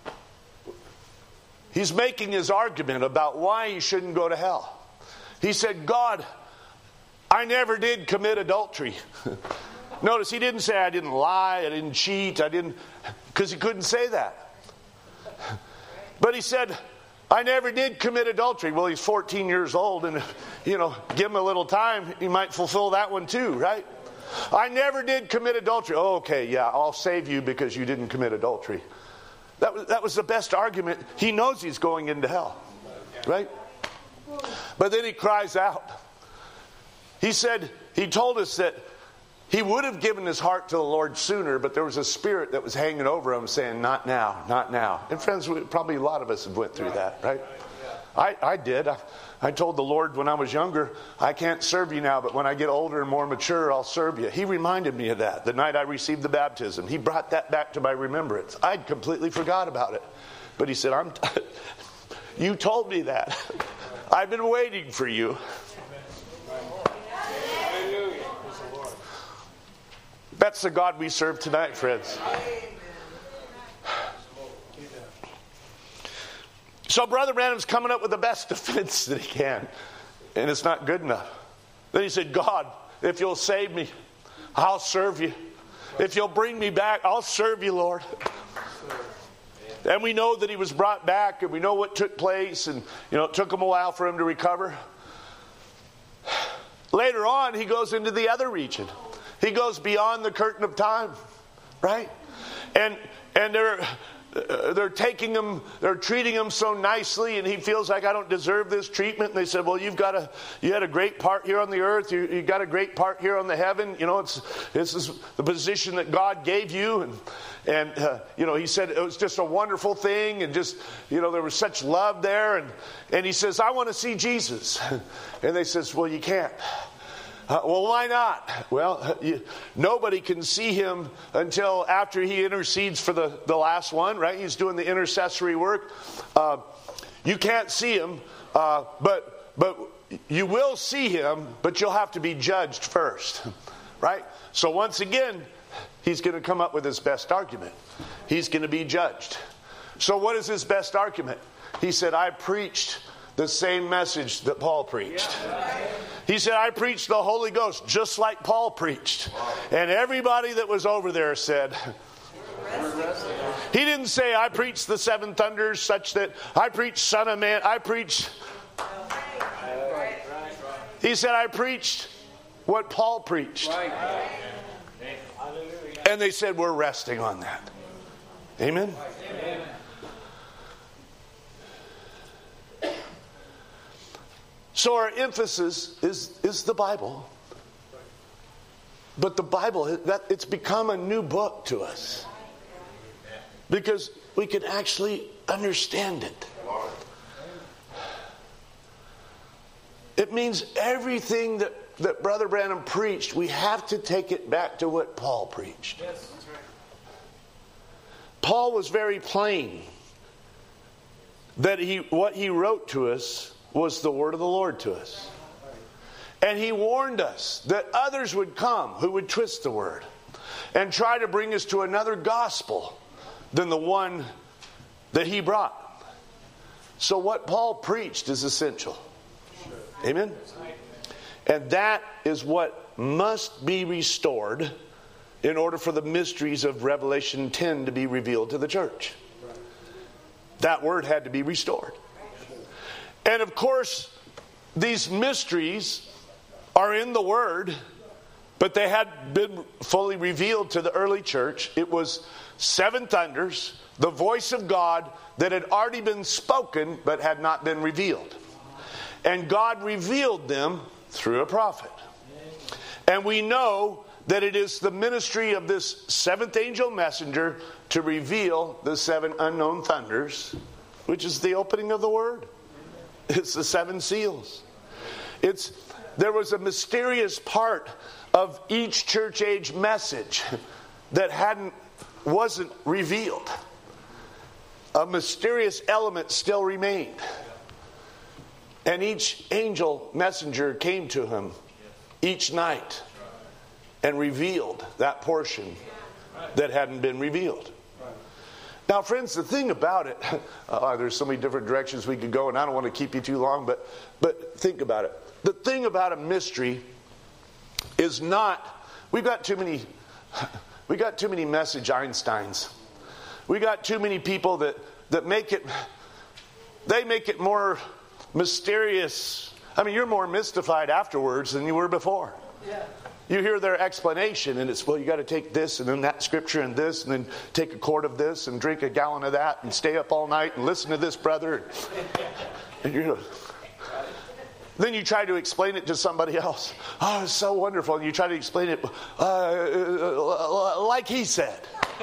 he's making his argument about why he shouldn't go to hell. He said, God, I never did commit adultery. Notice he didn't say I didn't lie, I didn't cheat, I didn't, because he couldn't say that. But he said, I never did commit adultery. Well, he's fourteen years old, and, you know, give him a little time, he might fulfill that one too, right? I never did commit adultery. Oh, okay, yeah, I'll save you because you didn't commit adultery. That was, that was the best argument. He knows he's going into hell, right? But then he cries out. He said, he told us that he would have given his heart to the Lord sooner, but there was a spirit that was hanging over him saying, not now, not now. And friends, we, probably a lot of us have went through that, right? I, I did. I, I told the Lord when I was younger, I can't serve you now, but when I get older and more mature, I'll serve you. He reminded me of that the night I received the baptism. He brought that back to my remembrance. I'd completely forgot about it. But he said, "I'm. T- you told me that. I've been waiting for you." That's the God we serve tonight, friends. So Brother Branham's coming up with the best defense that he can. And it's not good enough. Then he said, God, if you'll save me, I'll serve you. If you'll bring me back, I'll serve you, Lord. And we know that he was brought back, and we know what took place. And, you know, it took him a while for him to recover. Later on, he goes into the other region. He goes beyond the curtain of time, right? And and they're uh, they're taking him, they're treating him so nicely, and he feels like I don't deserve this treatment. And they said, well, you've got a you had a great part here on the earth. You you got a great part here on the heaven. You know, it's this is the position that God gave you. And and uh, you know, he said it was just a wonderful thing, and just you know there was such love there. And and he says, I want to see Jesus. And they says, well, you can't. Uh, well, why not? Well, you, nobody can see him until after he intercedes for the, the last one, right? He's doing the intercessory work. Uh, you can't see him, uh, but but you will see him, but you'll have to be judged first, right? So once again, he's going to come up with his best argument. He's going to be judged. So what is his best argument? He said, I preached the same message that Paul preached. He said, I preached the Holy Ghost just like Paul preached. And everybody that was over there said, he didn't say, I preached the seven thunders such that I preached Son of Man. I preached. He said, I preached what Paul preached. And they said, we're resting on that. Amen? Amen. So our emphasis is, is the Bible. But the Bible, that it's become a new book to us. Because we can actually understand it. It means everything that, that Brother Branham preached, we have to take it back to what Paul preached. Yes, that's right. Paul was very plain that he what he wrote to us was the word of the Lord to us. And he warned us that others would come who would twist the word and try to bring us to another gospel than the one that he brought. So what Paul preached is essential. Amen? And that is what must be restored in order for the mysteries of Revelation ten to be revealed to the church. That word had to be restored. And of course, these mysteries are in the Word, but they had been fully revealed to the early church. It was seven thunders, the voice of God that had already been spoken but had not been revealed. And God revealed them through a prophet. And we know that it is the ministry of this seventh angel messenger to reveal the seven unknown thunders, which is the opening of the Word. It's the seven seals. It's there was a mysterious part of each church age message that hadn't wasn't revealed. a mysterious element still remained. And each angel messenger came to him each night and revealed that portion that hadn't been revealed. Now, friends, the thing about it, uh, there's so many different directions we could go, and I don't want to keep you too long, but but think about it. The thing about a mystery is not, we've got too many, we got too many message Einsteins. We got too many people that, that make it, they make it more mysterious. I mean, you're more mystified afterwards than you were before. Yeah. You hear their explanation, and it's, well, you got to take this and then that scripture and this, and then take a quart of this and drink a gallon of that and stay up all night and listen to this brother. And you're, then you try to explain it to somebody else. Oh, it's so wonderful. And you try to explain it uh, like he said.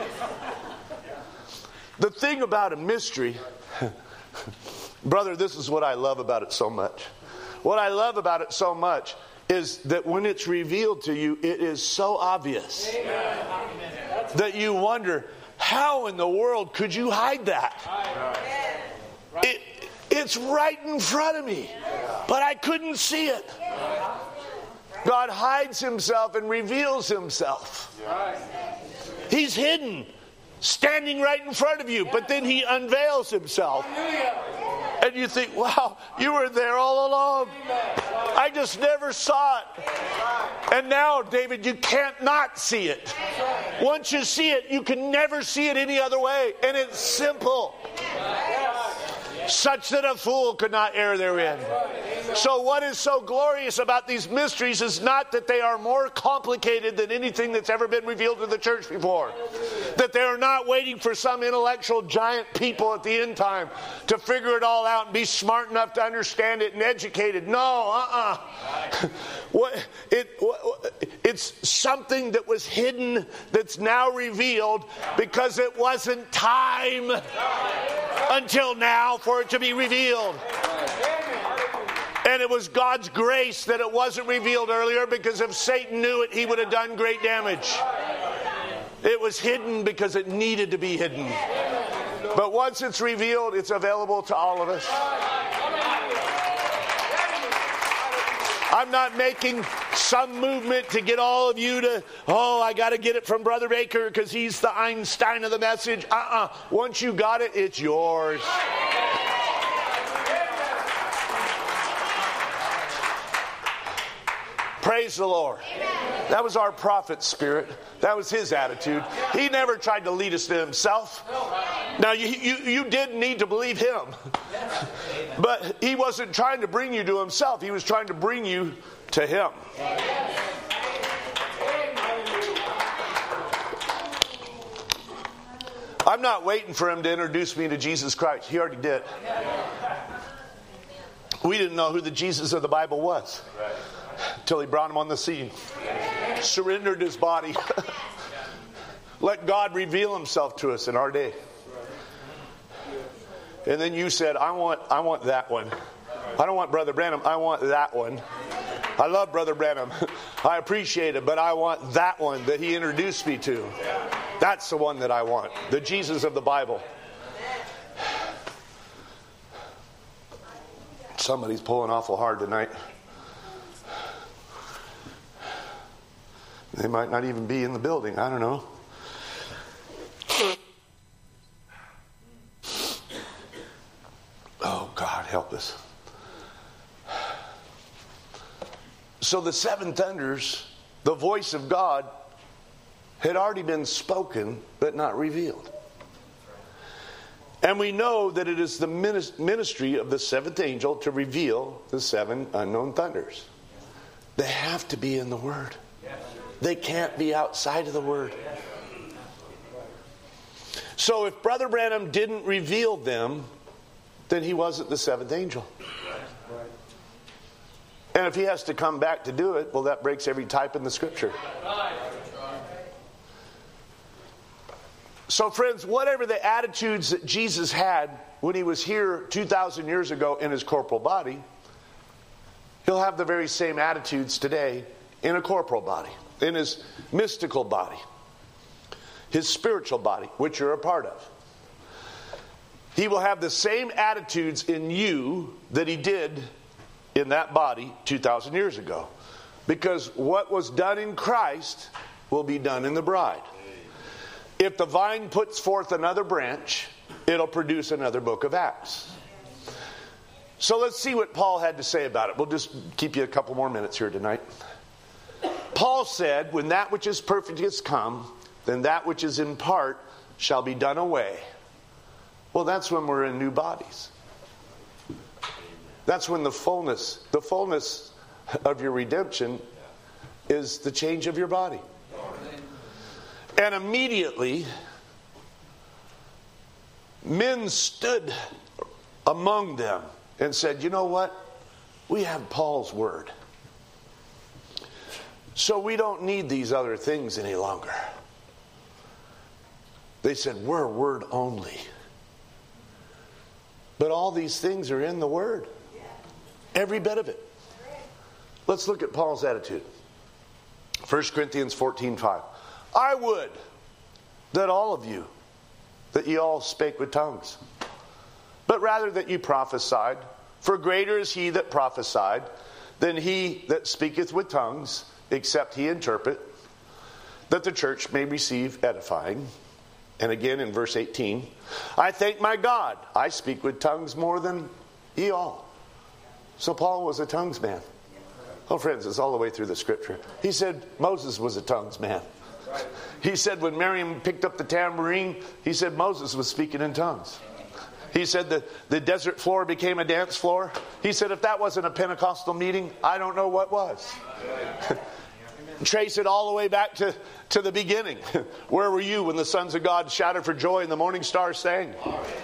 The thing about a mystery, brother, this is what I love about it so much. What I love about it so much is that when it's revealed to you, it is so obvious. Amen. That you wonder, how in the world could you hide that? Right. It, it's right in front of me, but I couldn't see it. God hides himself and reveals himself. He's hidden, standing right in front of you, but then he unveils himself. And you think, wow, you were there all along. I just never saw it. And now, David, you can't not see it. Once you see it, you can never see it any other way. And it's simple. Such that a fool could not err therein. So what is so glorious about these mysteries is not that they are more complicated than anything that's ever been revealed to the church before. That they are not waiting for some intellectual giant people at the end time to figure it all out and be smart enough to understand it and educated. No, uh-uh. What, it, what, it's something that was hidden that's now revealed because it wasn't time until now for it to be revealed. And it was God's grace that it wasn't revealed earlier, because if Satan knew it, he would have done great damage. It was hidden because it needed to be hidden. But once it's revealed, it's available to all of us. I'm not making some movement to get all of you to, oh, I got to get it from Brother Baker because he's the Einstein of the message. Uh-uh. Once you got it, it's yours. Praise the Lord. Amen. That was our prophet's spirit. That was his attitude. He never tried to lead us to himself. Now, you, you, you did need to believe him. But he wasn't trying to bring you to himself. He was trying to bring you to him. I'm not waiting for him to introduce me to Jesus Christ. He already did. We didn't know who the Jesus of the Bible was until he brought him on the scene. Surrendered his body. Let God reveal himself to us in our day. And then you said, I want I want that one. I don't want Brother Branham. I want that one. I love Brother Branham. I appreciate it, but I want that one that he introduced me to. That's the one that I want. The Jesus of the Bible. Somebody's pulling awful hard tonight. They might not even be in the building. I don't know. Oh, God, help us. So the seven thunders, the voice of God, had already been spoken, but not revealed. And we know that it is the ministry of the seventh angel to reveal the seven unknown thunders. They have to be in the Word. They can't be outside of the Word. So if Brother Branham didn't reveal them, then he wasn't the seventh angel. And if he has to come back to do it, well, that breaks every type in the Scripture. So friends, whatever the attitudes that Jesus had when he was here two thousand years ago in his corporal body, he'll have the very same attitudes today in a corporal body, in his mystical body, his spiritual body, which you're a part of. he will have the same attitudes in you that he did in that body two thousand years ago. Because what was done in Christ will be done in the bride. If the vine puts forth another branch, it'll produce another book of Acts. So let's see what Paul had to say about it. We'll just keep you a couple more minutes here tonight. Paul said, when that which is perfect is come, then that which is in part shall be done away. Well, that's when we're in new bodies. That's when the fullness, the fullness of your redemption is the change of your body. And immediately, men stood among them and said, you know what? We have Paul's word. So we don't need these other things any longer. They said, we're word only. But all these things are in the word. Every bit of it. Let's look at Paul's attitude. First Corinthians fourteen five. I would that all of you, that ye all spake with tongues, but rather that you prophesied. For greater is he that prophesied than he that speaketh with tongues, except he interpret, that the church may receive edifying. And again in verse eighteen, I thank my God, I speak with tongues more than ye all. So Paul was a tongues man. Oh, friends, it's all the way through the scripture. He said Moses was a tongues man. He said when Miriam picked up the tambourine, he said Moses was speaking in tongues. He said the, the desert floor became a dance floor. He said if that wasn't a Pentecostal meeting, I don't know what was. Trace it all the way back to, to the beginning. Where were you when the sons of God shouted for joy and the morning stars sang?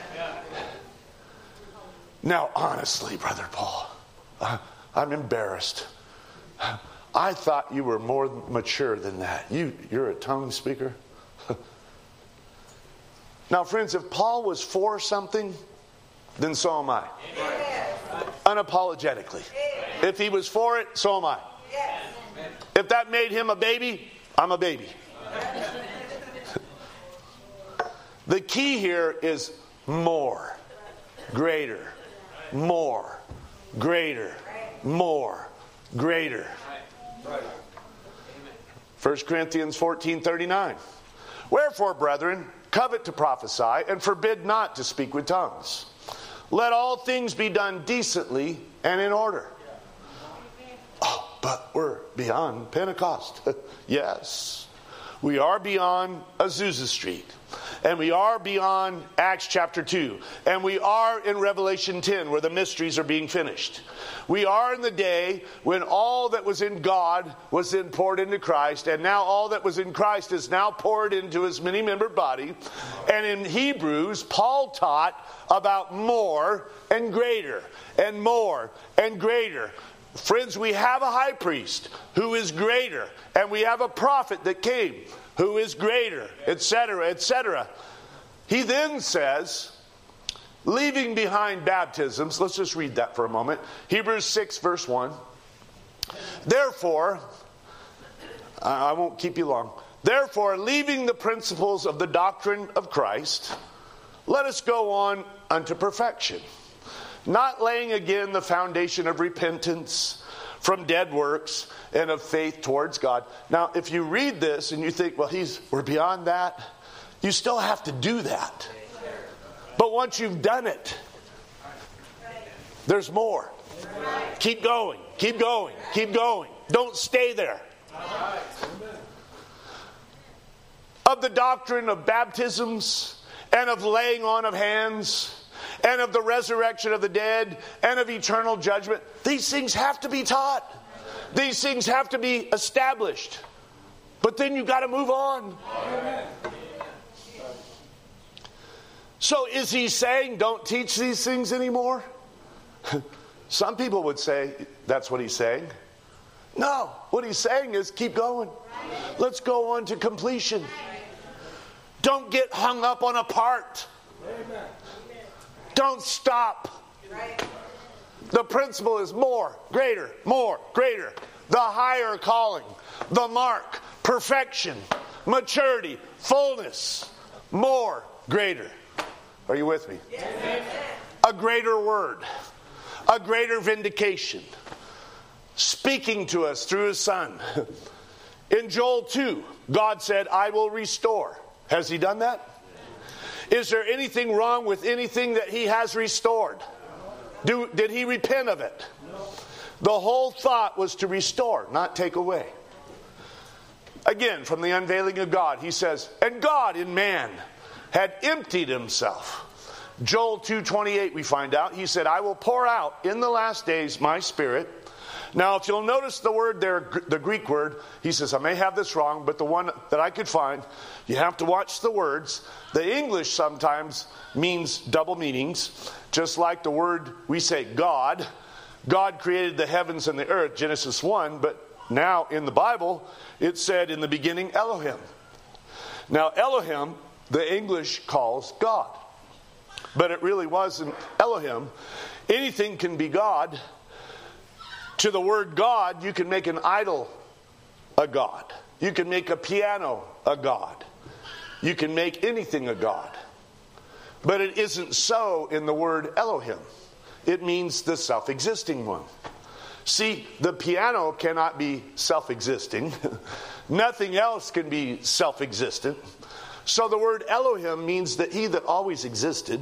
Now, honestly, Brother Paul, uh, I'm embarrassed. I thought you were more mature than that. You, you're a tongue speaker. Now, friends, if Paul was for something, then so am I. Amen. Unapologetically. Amen. If he was for it, so am I. Yes. If that made him a baby, I'm a baby. The key here is more, greater, more, greater, more, greater. First Corinthians fourteen thirty-nine. Wherefore, brethren, covet to prophesy, and forbid not to speak with tongues. Let all things be done decently and in order. Oh, but we're beyond Pentecost. Yes. We are beyond Azusa Street. And we are beyond Acts chapter two. And we are in Revelation ten where the mysteries are being finished. We are in the day when all that was in God was then poured into Christ. And now all that was in Christ is now poured into his many-membered body. And in Hebrews, Paul taught about more and greater and more and greater. Friends, we have a high priest who is greater, and we have a prophet that came who is greater, et cetera, et cetera. He then says, leaving behind baptisms, let's just read that for a moment. Hebrews six, verse one. Therefore, I won't keep you long. Therefore, leaving the principles of the doctrine of Christ, let us go on unto perfection. Not laying again the foundation of repentance from dead works and of faith towards God. Now, if you read this and you think, well, he's we're beyond that, you still have to do that. But once you've done it, there's more. Keep going, keep going, keep going. Don't stay there. Of the doctrine of baptisms and of laying on of hands and of the resurrection of the dead, and of eternal judgment. These things have to be taught. These things have to be established. But then you've got to move on. So is he saying don't teach these things anymore? Some people would say that's what he's saying. No, what he's saying is keep going. Let's go on to completion. Don't get hung up on a part. Don't stop. The principle is more, greater, more, greater. The higher calling, the mark, perfection, maturity, fullness, more, greater. Are you with me? Yes. A greater word. A greater vindication. Speaking to us through His Son. In Joel two, God said, I will restore. Has He done that? Is there anything wrong with anything that He has restored? Do, did He repent of it? The whole thought was to restore, not take away. Again, from the unveiling of God, He says, and God in man had emptied Himself. Joel two twenty-eight, we find out, He said, I will pour out in the last days my Spirit. Now, if you'll notice the word there, the Greek word, he says, I may have this wrong, but the one that I could find, you have to watch the words. The English sometimes means double meanings, just like the word we say God. God created the heavens and the earth, Genesis one, but now in the Bible, it said in the beginning, Elohim. Now, Elohim, the English calls God, but it really wasn't Elohim. Anything can be God. To the word God, you can make an idol a god. You can make a piano a god. You can make anything a god. But it isn't so in the word Elohim. It means the self-existing one. See, the piano cannot be self-existing. Nothing else can be self-existent. So the word Elohim means that He that always existed.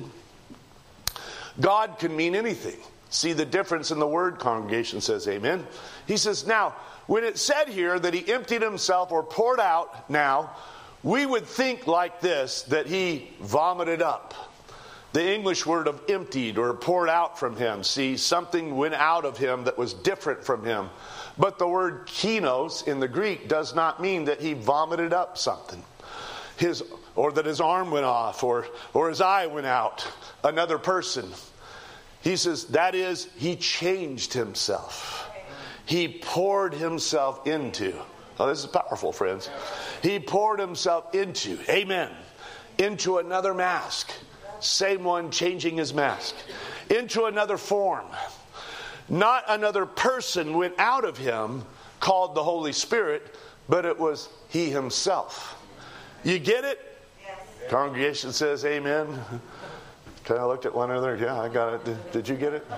God can mean anything. See the difference in the word, congregation says amen. He says, now, when it said here that He emptied Himself or poured out now, we would think like this, that He vomited up. The English word of emptied or poured out from Him. See, something went out of Him that was different from Him. But the word kinos in the Greek does not mean that He vomited up something. His, or that His arm went off, or, or His eye went out. Another person. He says, that is, He changed Himself. He poured Himself into. Oh, this is powerful, friends. He poured Himself into, amen, into another mask. Same one changing His mask. Into another form. Not another person went out of Him called the Holy Spirit, but it was He Himself. You get it? Yes. Congregation says amen. I looked at one another. Yeah, I got it. Did, did you get it?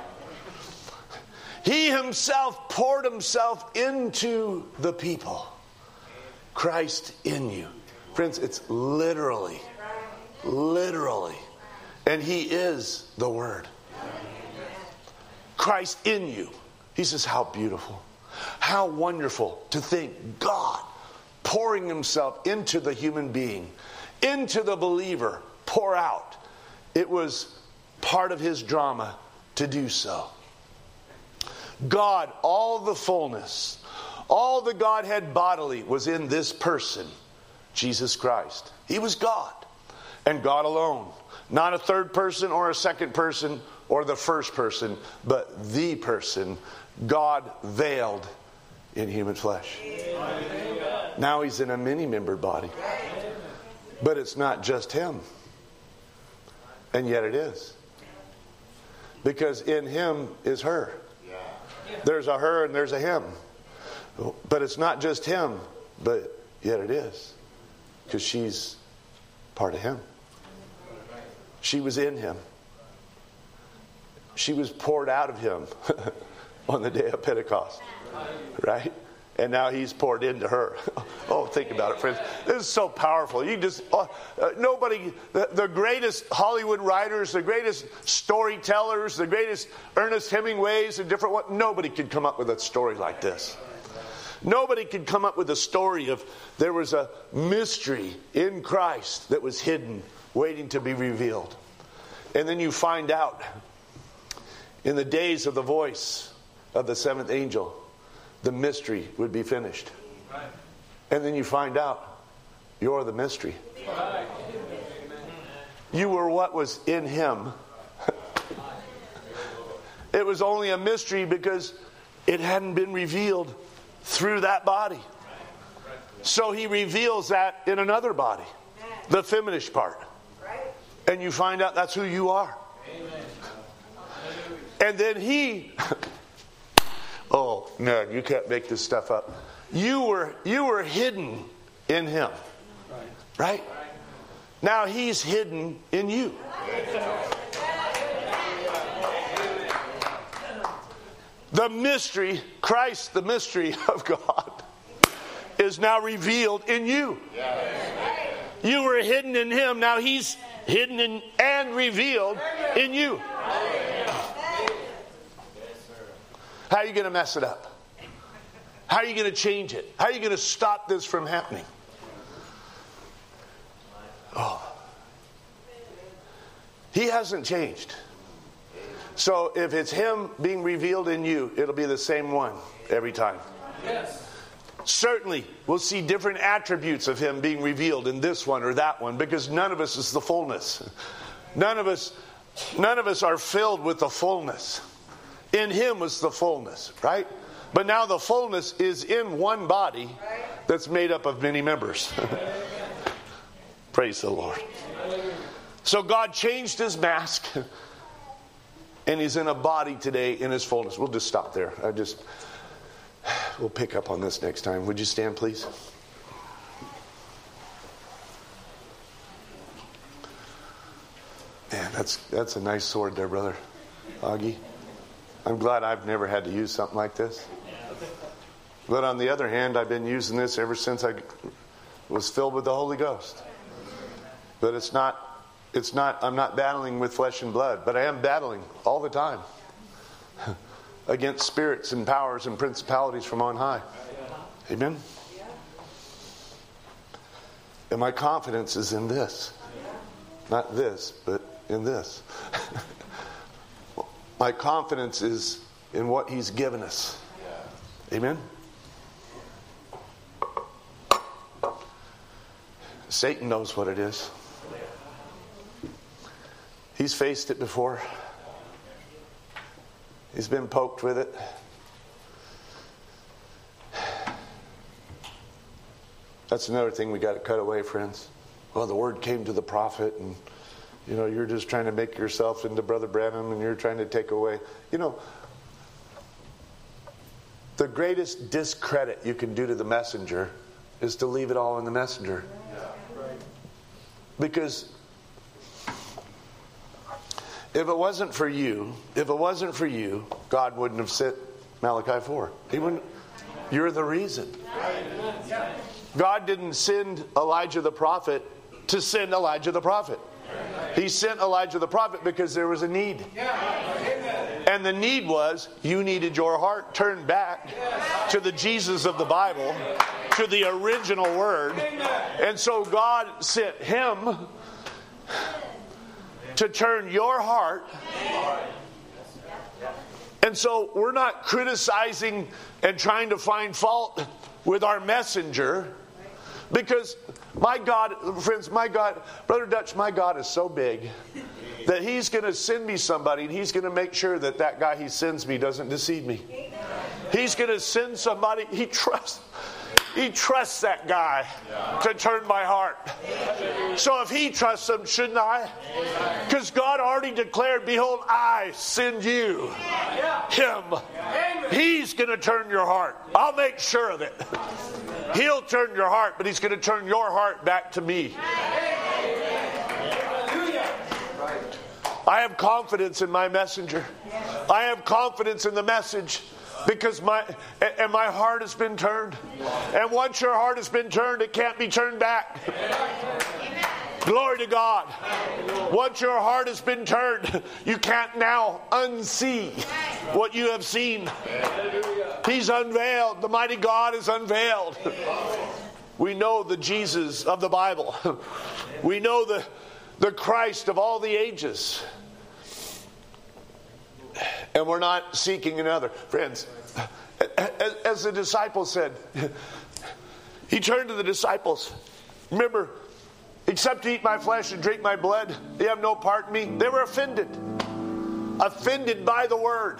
He Himself poured Himself into the people. Christ in you. Friends, it's literally, literally. And He is the Word. Christ in you. He says, how beautiful. How wonderful to think God pouring Himself into the human being, into the believer, pour out. It was part of His drama to do so. God, all the fullness, all the Godhead bodily was in this person, Jesus Christ. He was God, and God alone. Not a third person or a second person or the first person, but the person, God veiled in human flesh. Amen. Now He's in a many-membered body. But it's not just Him. And yet it is. Because in Him is her. There's a her and there's a Him. But it's not just Him, but yet it is. Because she's part of Him. She was in Him. She was poured out of Him on the day of Pentecost. Right? And now He's poured into her. Oh, think about it, friends. This is so powerful. You just oh, uh, nobody, the, the greatest Hollywood writers, the greatest storytellers, the greatest Ernest Hemingways and different what. Nobody could come up with a story like this. Nobody could come up with a story of there was a mystery in Christ that was hidden, waiting to be revealed. And then you find out in the days of the voice of the seventh angel, the mystery would be finished. Right. And then you find out you're the mystery. Right. You were what was in Him. It was only a mystery because it hadn't been revealed through that body. So He reveals that in another body, the feminine part. And you find out that's who you are. And then He... Oh, no, you can't make this stuff up. You were you were hidden in Him. Right? Now He's hidden in you. The mystery, Christ, the mystery of God, is now revealed in you. You were hidden in Him. Now He's hidden in, and revealed in you. How are you going to mess it up? How are you going to change it? How are you going to stop this from happening? Oh. He hasn't changed. So if it's Him being revealed in you, it'll be the same one every time. Yes. Certainly, we'll see different attributes of Him being revealed in this one or that one, because none of us is the fullness. None of us, none of us are filled with the fullness. In Him was the fullness, right? But now the fullness is in one body that's made up of many members. Praise the Lord. So God changed His mask, and He's in a body today in His fullness. We'll just stop there. I just, we'll pick up on this next time. Would you stand, please? Man, that's that's a nice sword there, brother Augie. I'm glad I've never had to use something like this. But on the other hand, I've been using this ever since I was filled with the Holy Ghost. But it's not, it's not, I'm not battling with flesh and blood, but I am battling all the time against spirits and powers and principalities from on high. Amen? And my confidence is in this. Not this, but in this. My confidence is in what He's given us. Amen? Satan knows what it is. He's faced it before. He's been poked with it. That's another thing we got to cut away, friends. Well, the word came to the prophet, and you know, you're just trying to make yourself into Brother Branham, and you're trying to take away. You know, the greatest discredit you can do to the messenger is to leave it all in the messenger. Because if it wasn't for you, if it wasn't for you, God wouldn't have sent Malachi four. He wouldn't. You're the reason. God didn't send Elijah the prophet to send Elijah the prophet. He sent Elijah the prophet because there was a need. And the need was, you needed your heart turned back to the Jesus of the Bible, to the original word. And so God sent him to turn your heart. And so we're not criticizing and trying to find fault with our messenger, because my God, friends, my God, Brother Dutch, my God is so big that He's going to send me somebody, and He's going to make sure that that guy He sends me doesn't deceive me. He's going to send somebody He trusts. He trusts that guy to turn my heart. So if He trusts him, shouldn't I? Because God already declared, behold, I send you him. He's going to turn your heart. I'll make sure of it. He'll turn your heart, but He's going to turn your heart back to me. I have confidence in my messenger. I have confidence in the message. Because my and my heart has been turned. And once your heart has been turned, it can't be turned back. Amen. Glory to God. Once your heart has been turned, you can't now unsee what you have seen. He's unveiled. The mighty God is unveiled. We know the Jesus of the Bible. We know the, the Christ of all the ages. And we're not seeking another. Friends, as, as the disciples said, He turned to the disciples. Remember, except to eat my flesh and drink my blood, they have no part in me. They were offended. Offended by the word.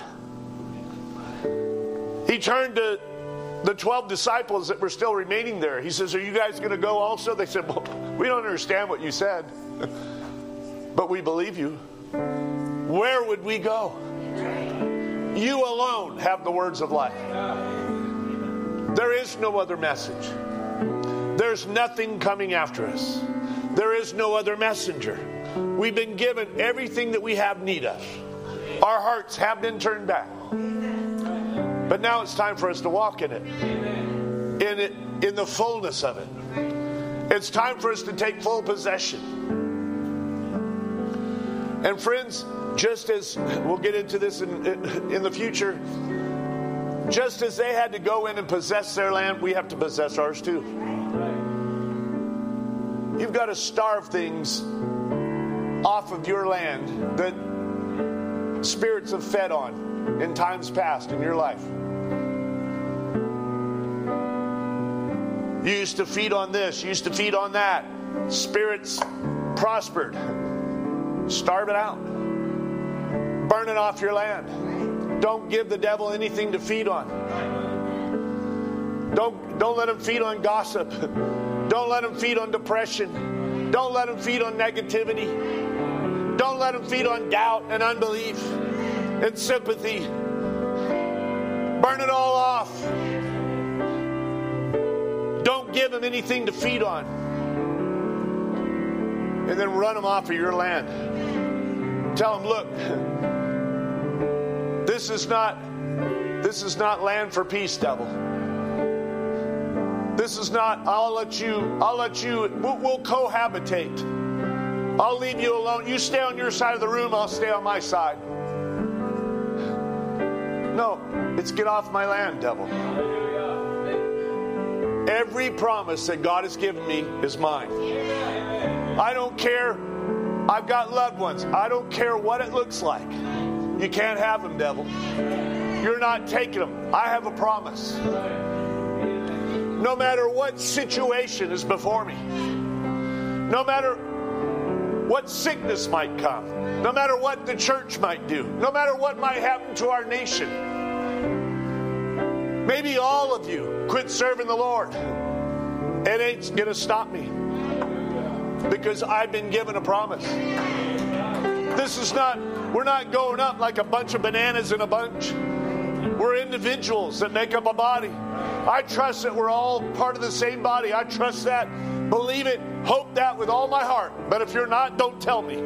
He turned to the twelve disciples that were still remaining there. He says, are you guys going to go also? They said, well, we don't understand what you said, but we believe you. Where would we go? You alone have the words of life. There is no other message. There's nothing coming after us. There is no other messenger. We've been given everything that we have need of. Our hearts have been turned back. But now it's time for us to walk in it. In it, in the fullness of it. It's time for us to take full possession. And friends, just as we'll get into this in, in the future, just as they had to go in and possess their land, we have to possess ours too. You've got to starve things off of your land that spirits have fed on in times past in your life. You used to feed on this, you used to feed on that. Spirits prospered. Starve it out. Burn it off your land. Don't give the devil anything to feed on. Don't, don't let him feed on gossip. Don't let him feed on depression. Don't let him feed on negativity. Don't let him feed on doubt and unbelief and sympathy. Burn it all off. Don't give him anything to feed on. And then run him off of your land. Tell him, look, this is not this is not land for peace, devil. This is not, I'll let you, I'll let you, we'll, we'll cohabitate. I'll leave you alone. You stay on your side of the room, I'll stay on my side. No, it's get off my land, devil. Every promise that God has given me is mine. I don't care. I've got loved ones. I don't care what it looks like. You can't have them, devil. You're not taking them. I have a promise. No matter what situation is before me, no matter what sickness might come, no matter what the church might do, no matter what might happen to our nation, maybe all of you quit serving the Lord. It ain't going to stop me because I've been given a promise. This is not, we're not going up like a bunch of bananas in a bunch. We're individuals that make up a body. I trust that we're all part of the same body. I trust that, believe it, hope that with all my heart. But if you're not, don't tell me.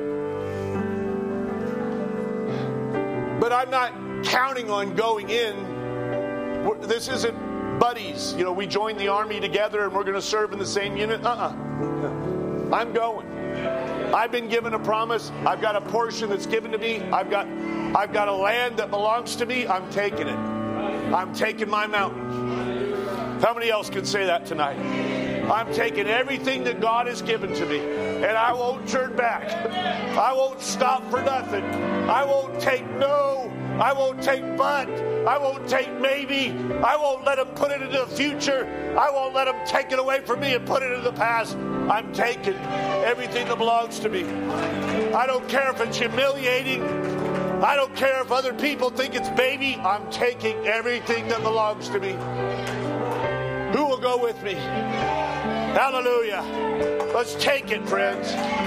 But I'm not counting on going in. This isn't buddies. You know, we joined the army together and we're going to serve in the same unit. Uh-uh. I'm going. I've been given a promise. I've got a portion that's given to me. I've got I've got a land that belongs to me. I'm taking it. I'm taking my mountain. How many else can say that tonight? I'm taking everything that God has given to me, and I won't turn back. I won't stop for nothing. I won't take no. I won't take but. I won't take maybe. I won't let him put it into the future. I won't let him take it away from me and put it in the past. I'm taking everything that belongs to me. I don't care if it's humiliating. I don't care if other people think it's baby. I'm taking everything that belongs to me. Who will go with me? Hallelujah. Let's take it, friends.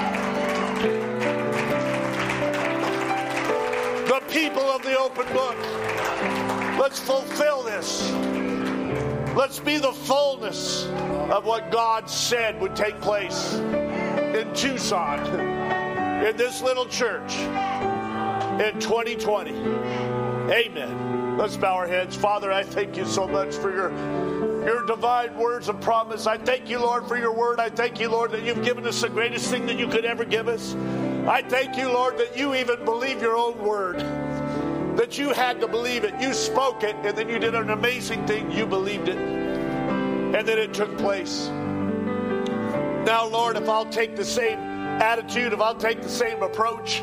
The people of the open book. Let's fulfill this. Let's be the fullness of what God said would take place in Tucson, in this little church, in twenty twenty. Amen. Let's bow our heads. Father, I thank you so much for your, your divine words of promise. I thank you, Lord, for your word. I thank you, Lord, that you've given us the greatest thing that you could ever give us. I thank you, Lord, that you even believe your own word. That you had to believe it. You spoke it, and then you did an amazing thing. You believed it. And then it took place. Now, Lord, if I'll take the same attitude, if I'll take the same approach,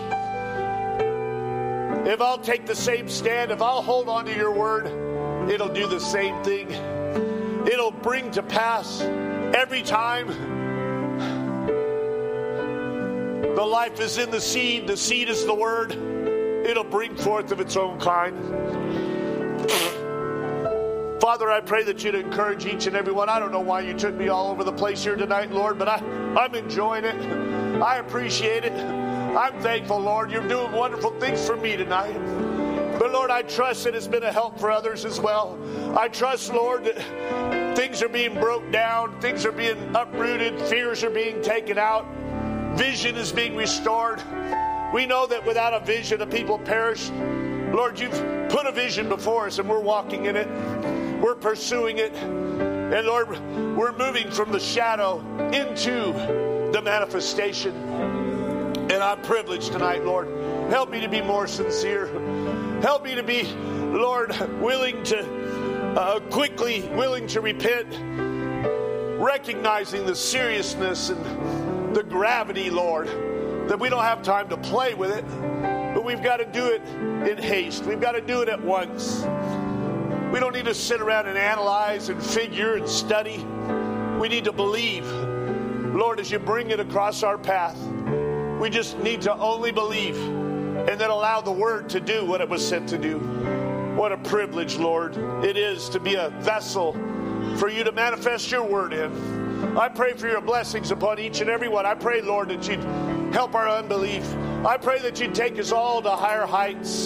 if I'll take the same stand, if I'll hold on to your word, it'll do the same thing. It'll bring to pass every time. The life is in the seed. The seed is the word. It'll bring forth of its own kind. Father, I pray that you'd encourage each and every one. I don't know why you took me all over the place here tonight, Lord, but I, I'm enjoying it. I appreciate it. I'm thankful, Lord. You're doing wonderful things for me tonight. But, Lord, I trust that it's been a help for others as well. I trust, Lord, that things are being broke down. Things are being uprooted. Fears are being taken out. Vision is being restored. We know that without a vision, a people perish. Lord, you've put a vision before us and we're walking in it. We're pursuing it. And Lord, we're moving from the shadow into the manifestation. And I'm privileged tonight, Lord. Help me to be more sincere. Help me to be, Lord, willing to, uh, quickly willing to repent, recognizing the seriousness and the gravity, Lord, that we don't have time to play with it, but we've got to do it in haste. We've got to do it at once. We don't need to sit around and analyze and figure and study. We need to believe. Lord, as you bring it across our path, we just need to only believe and then allow the Word to do what it was sent to do. What a privilege, Lord, it is to be a vessel for you to manifest your Word in. I pray for your blessings upon each and every one. I pray, Lord, that you'd help our unbelief. I pray that you'd take us all to higher heights,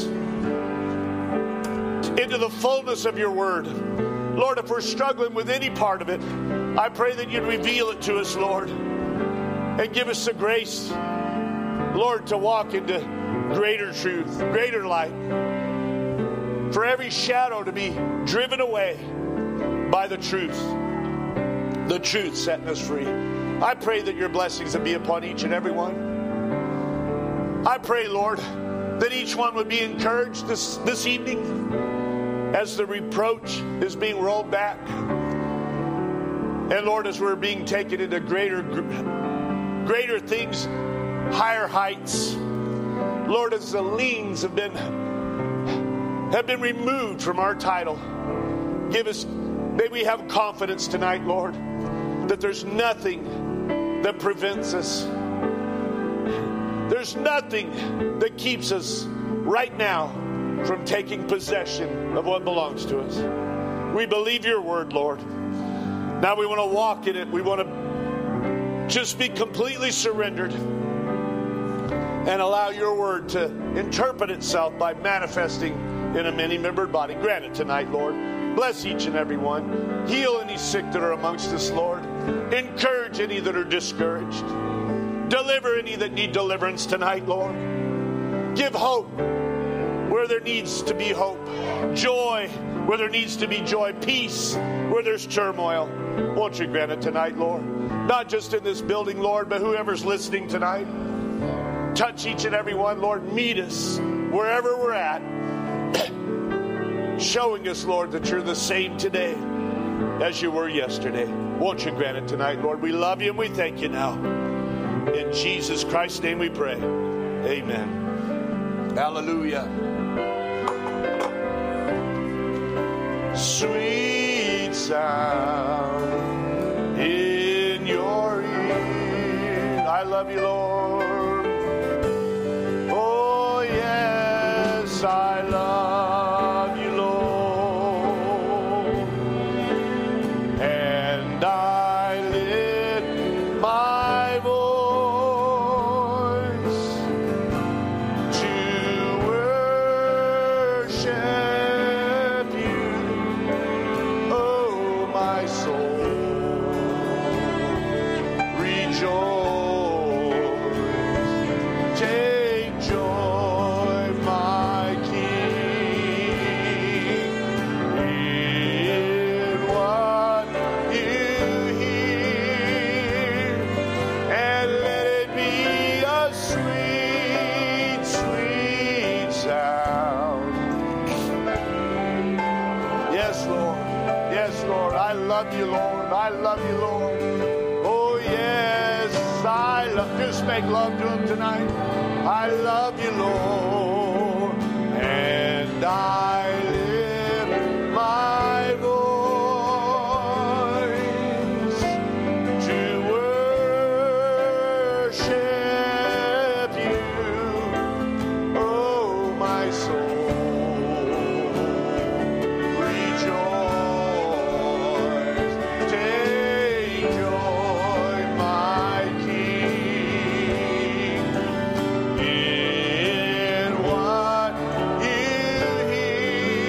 into the fullness of your Word. Lord, if we're struggling with any part of it, I pray that you'd reveal it to us, Lord, and give us the grace, Lord, to walk into greater truth, greater light, for every shadow to be driven away by the truth, the truth setting us free. I pray that your blessings would be upon each and every one. I pray, Lord, that each one would be encouraged this, this evening as the reproach is being rolled back. And Lord, as we're being taken into greater, greater things, higher heights. Lord, as the liens have been, have been removed from our title, give us, may we have confidence tonight, Lord, that there's nothing that prevents us. There's nothing that keeps us right now from taking possession of what belongs to us. We believe your word, Lord. Now we want to walk in it. We want to just be completely surrendered and allow your word to interpret itself by manifesting in a many-membered body. Grant it tonight, Lord. Bless each and every one. Heal any sick that are amongst us, Lord. Encourage any that are discouraged. Deliver any that need deliverance tonight, Lord. Give hope where there needs to be hope. Joy where there needs to be joy. Peace where there's turmoil. Won't you grant it tonight, Lord? Not just in this building, Lord, but whoever's listening tonight. Touch each and every one, Lord. Meet us wherever we're at. Showing us, Lord, that you're the same today as you were yesterday. Won't you grant it tonight, Lord? We love you and we thank you now. In Jesus Christ's name we pray. Amen. Hallelujah. Sweet sound in your ear. I love you, Lord. Oh, yes, I love you, Lord. And I lift my voice to worship you, oh, my soul. Rejoice. Take joy, my King, in what you hear, and let it be a sweet, sweet sound. Yes, Lord. Yes, Lord. I love you, Lord. I love you, Lord. Oh, yes, I love. Just make love to him tonight. I love you, Lord. And I lift my voice to worship you, oh, my soul. Rejoice. Take joy, my King, in what you hear,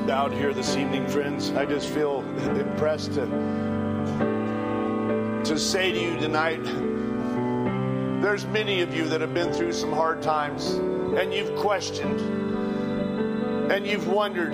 bowed here this evening, friends, I just feel impressed to, to say to you tonight, there's many of you that have been through some hard times, and you've questioned, and you've wondered,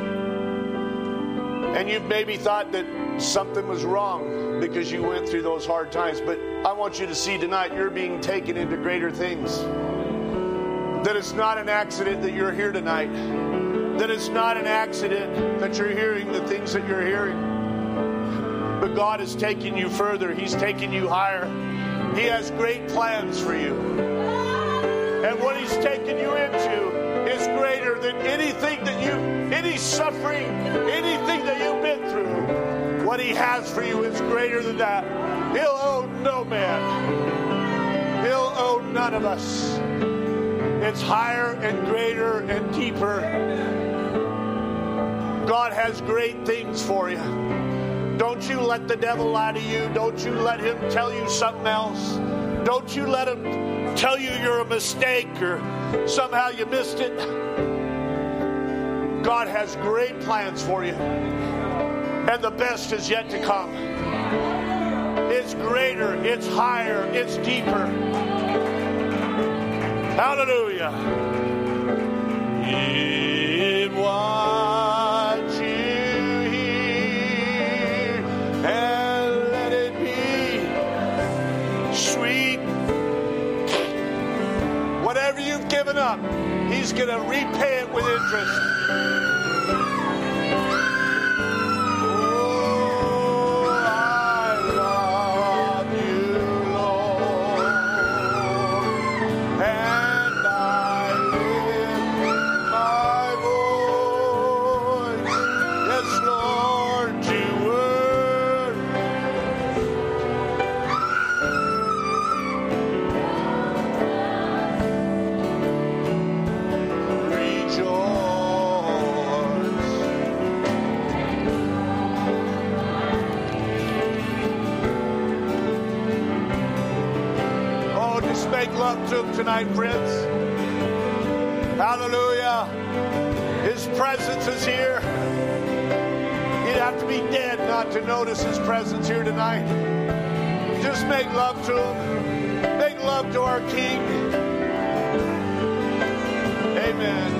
and you've maybe thought that something was wrong because you went through those hard times. But I want you to see tonight, you're being taken into greater things. That it's not an accident that you're here tonight. That it's not an accident that you're hearing the things that you're hearing. But God is taking you further. He's taking you higher. He has great plans for you. And what He's taken you into is greater than anything that you, any suffering, anything that you've been through. What He has for you is greater than that. He'll owe no man. He'll owe none of us. It's higher and greater and deeper. God has great things for you. Don't you let the devil lie to you. Don't you let him tell you something else. Don't you let him tell you you're a mistake or somehow you missed it. God has great plans for you. And the best is yet to come. It's greater, it's higher, it's deeper. Hallelujah. In what you hear, and let it be sweet. Whatever you've given up, He's going to repay it with interest. Make love to Him tonight, friends. Hallelujah. His presence is here. You'd have to be dead not to notice His presence here tonight. Just make love to Him. Make love to our King. Amen.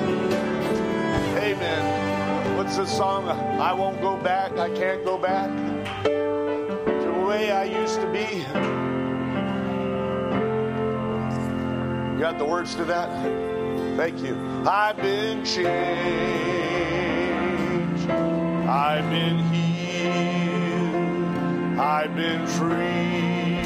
Amen. What's the song? I won't go back. I can't go back to the way I used to be. You got the words to that? Thank you. I've been changed. I've been healed. I've been free.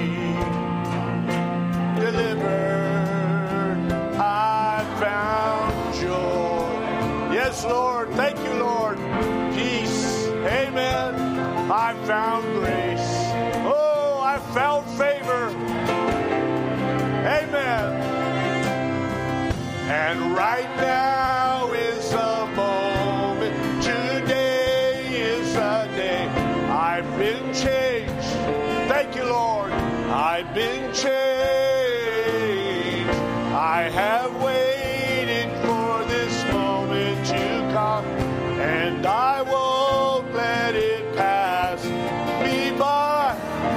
Delivered. I found joy. Yes, Lord. Thank you, Lord. Peace. Amen. I found grace. Oh, I found favor. Amen. And right now is the moment. Today is the day. I've been changed. Thank you, Lord. I've been changed. I have waited for this moment to come, and I won't let it pass me by.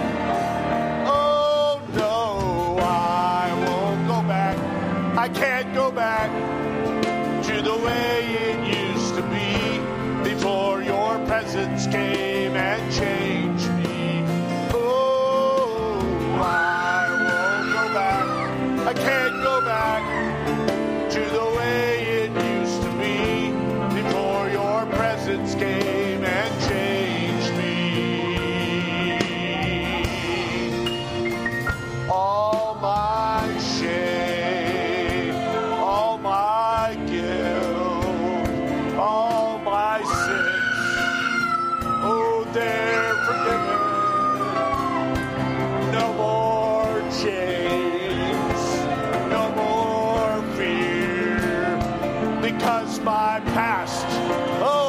Oh no, I won't go back. I can't go back to the way it used to be before your presence came and changed me. Oh, I won't go back. I can't go back to the way it used to be before your presence came and changed me. All my shame, all my guilt, all my sins, oh, they're forgiven. No more chains, no more fear, because my past, oh,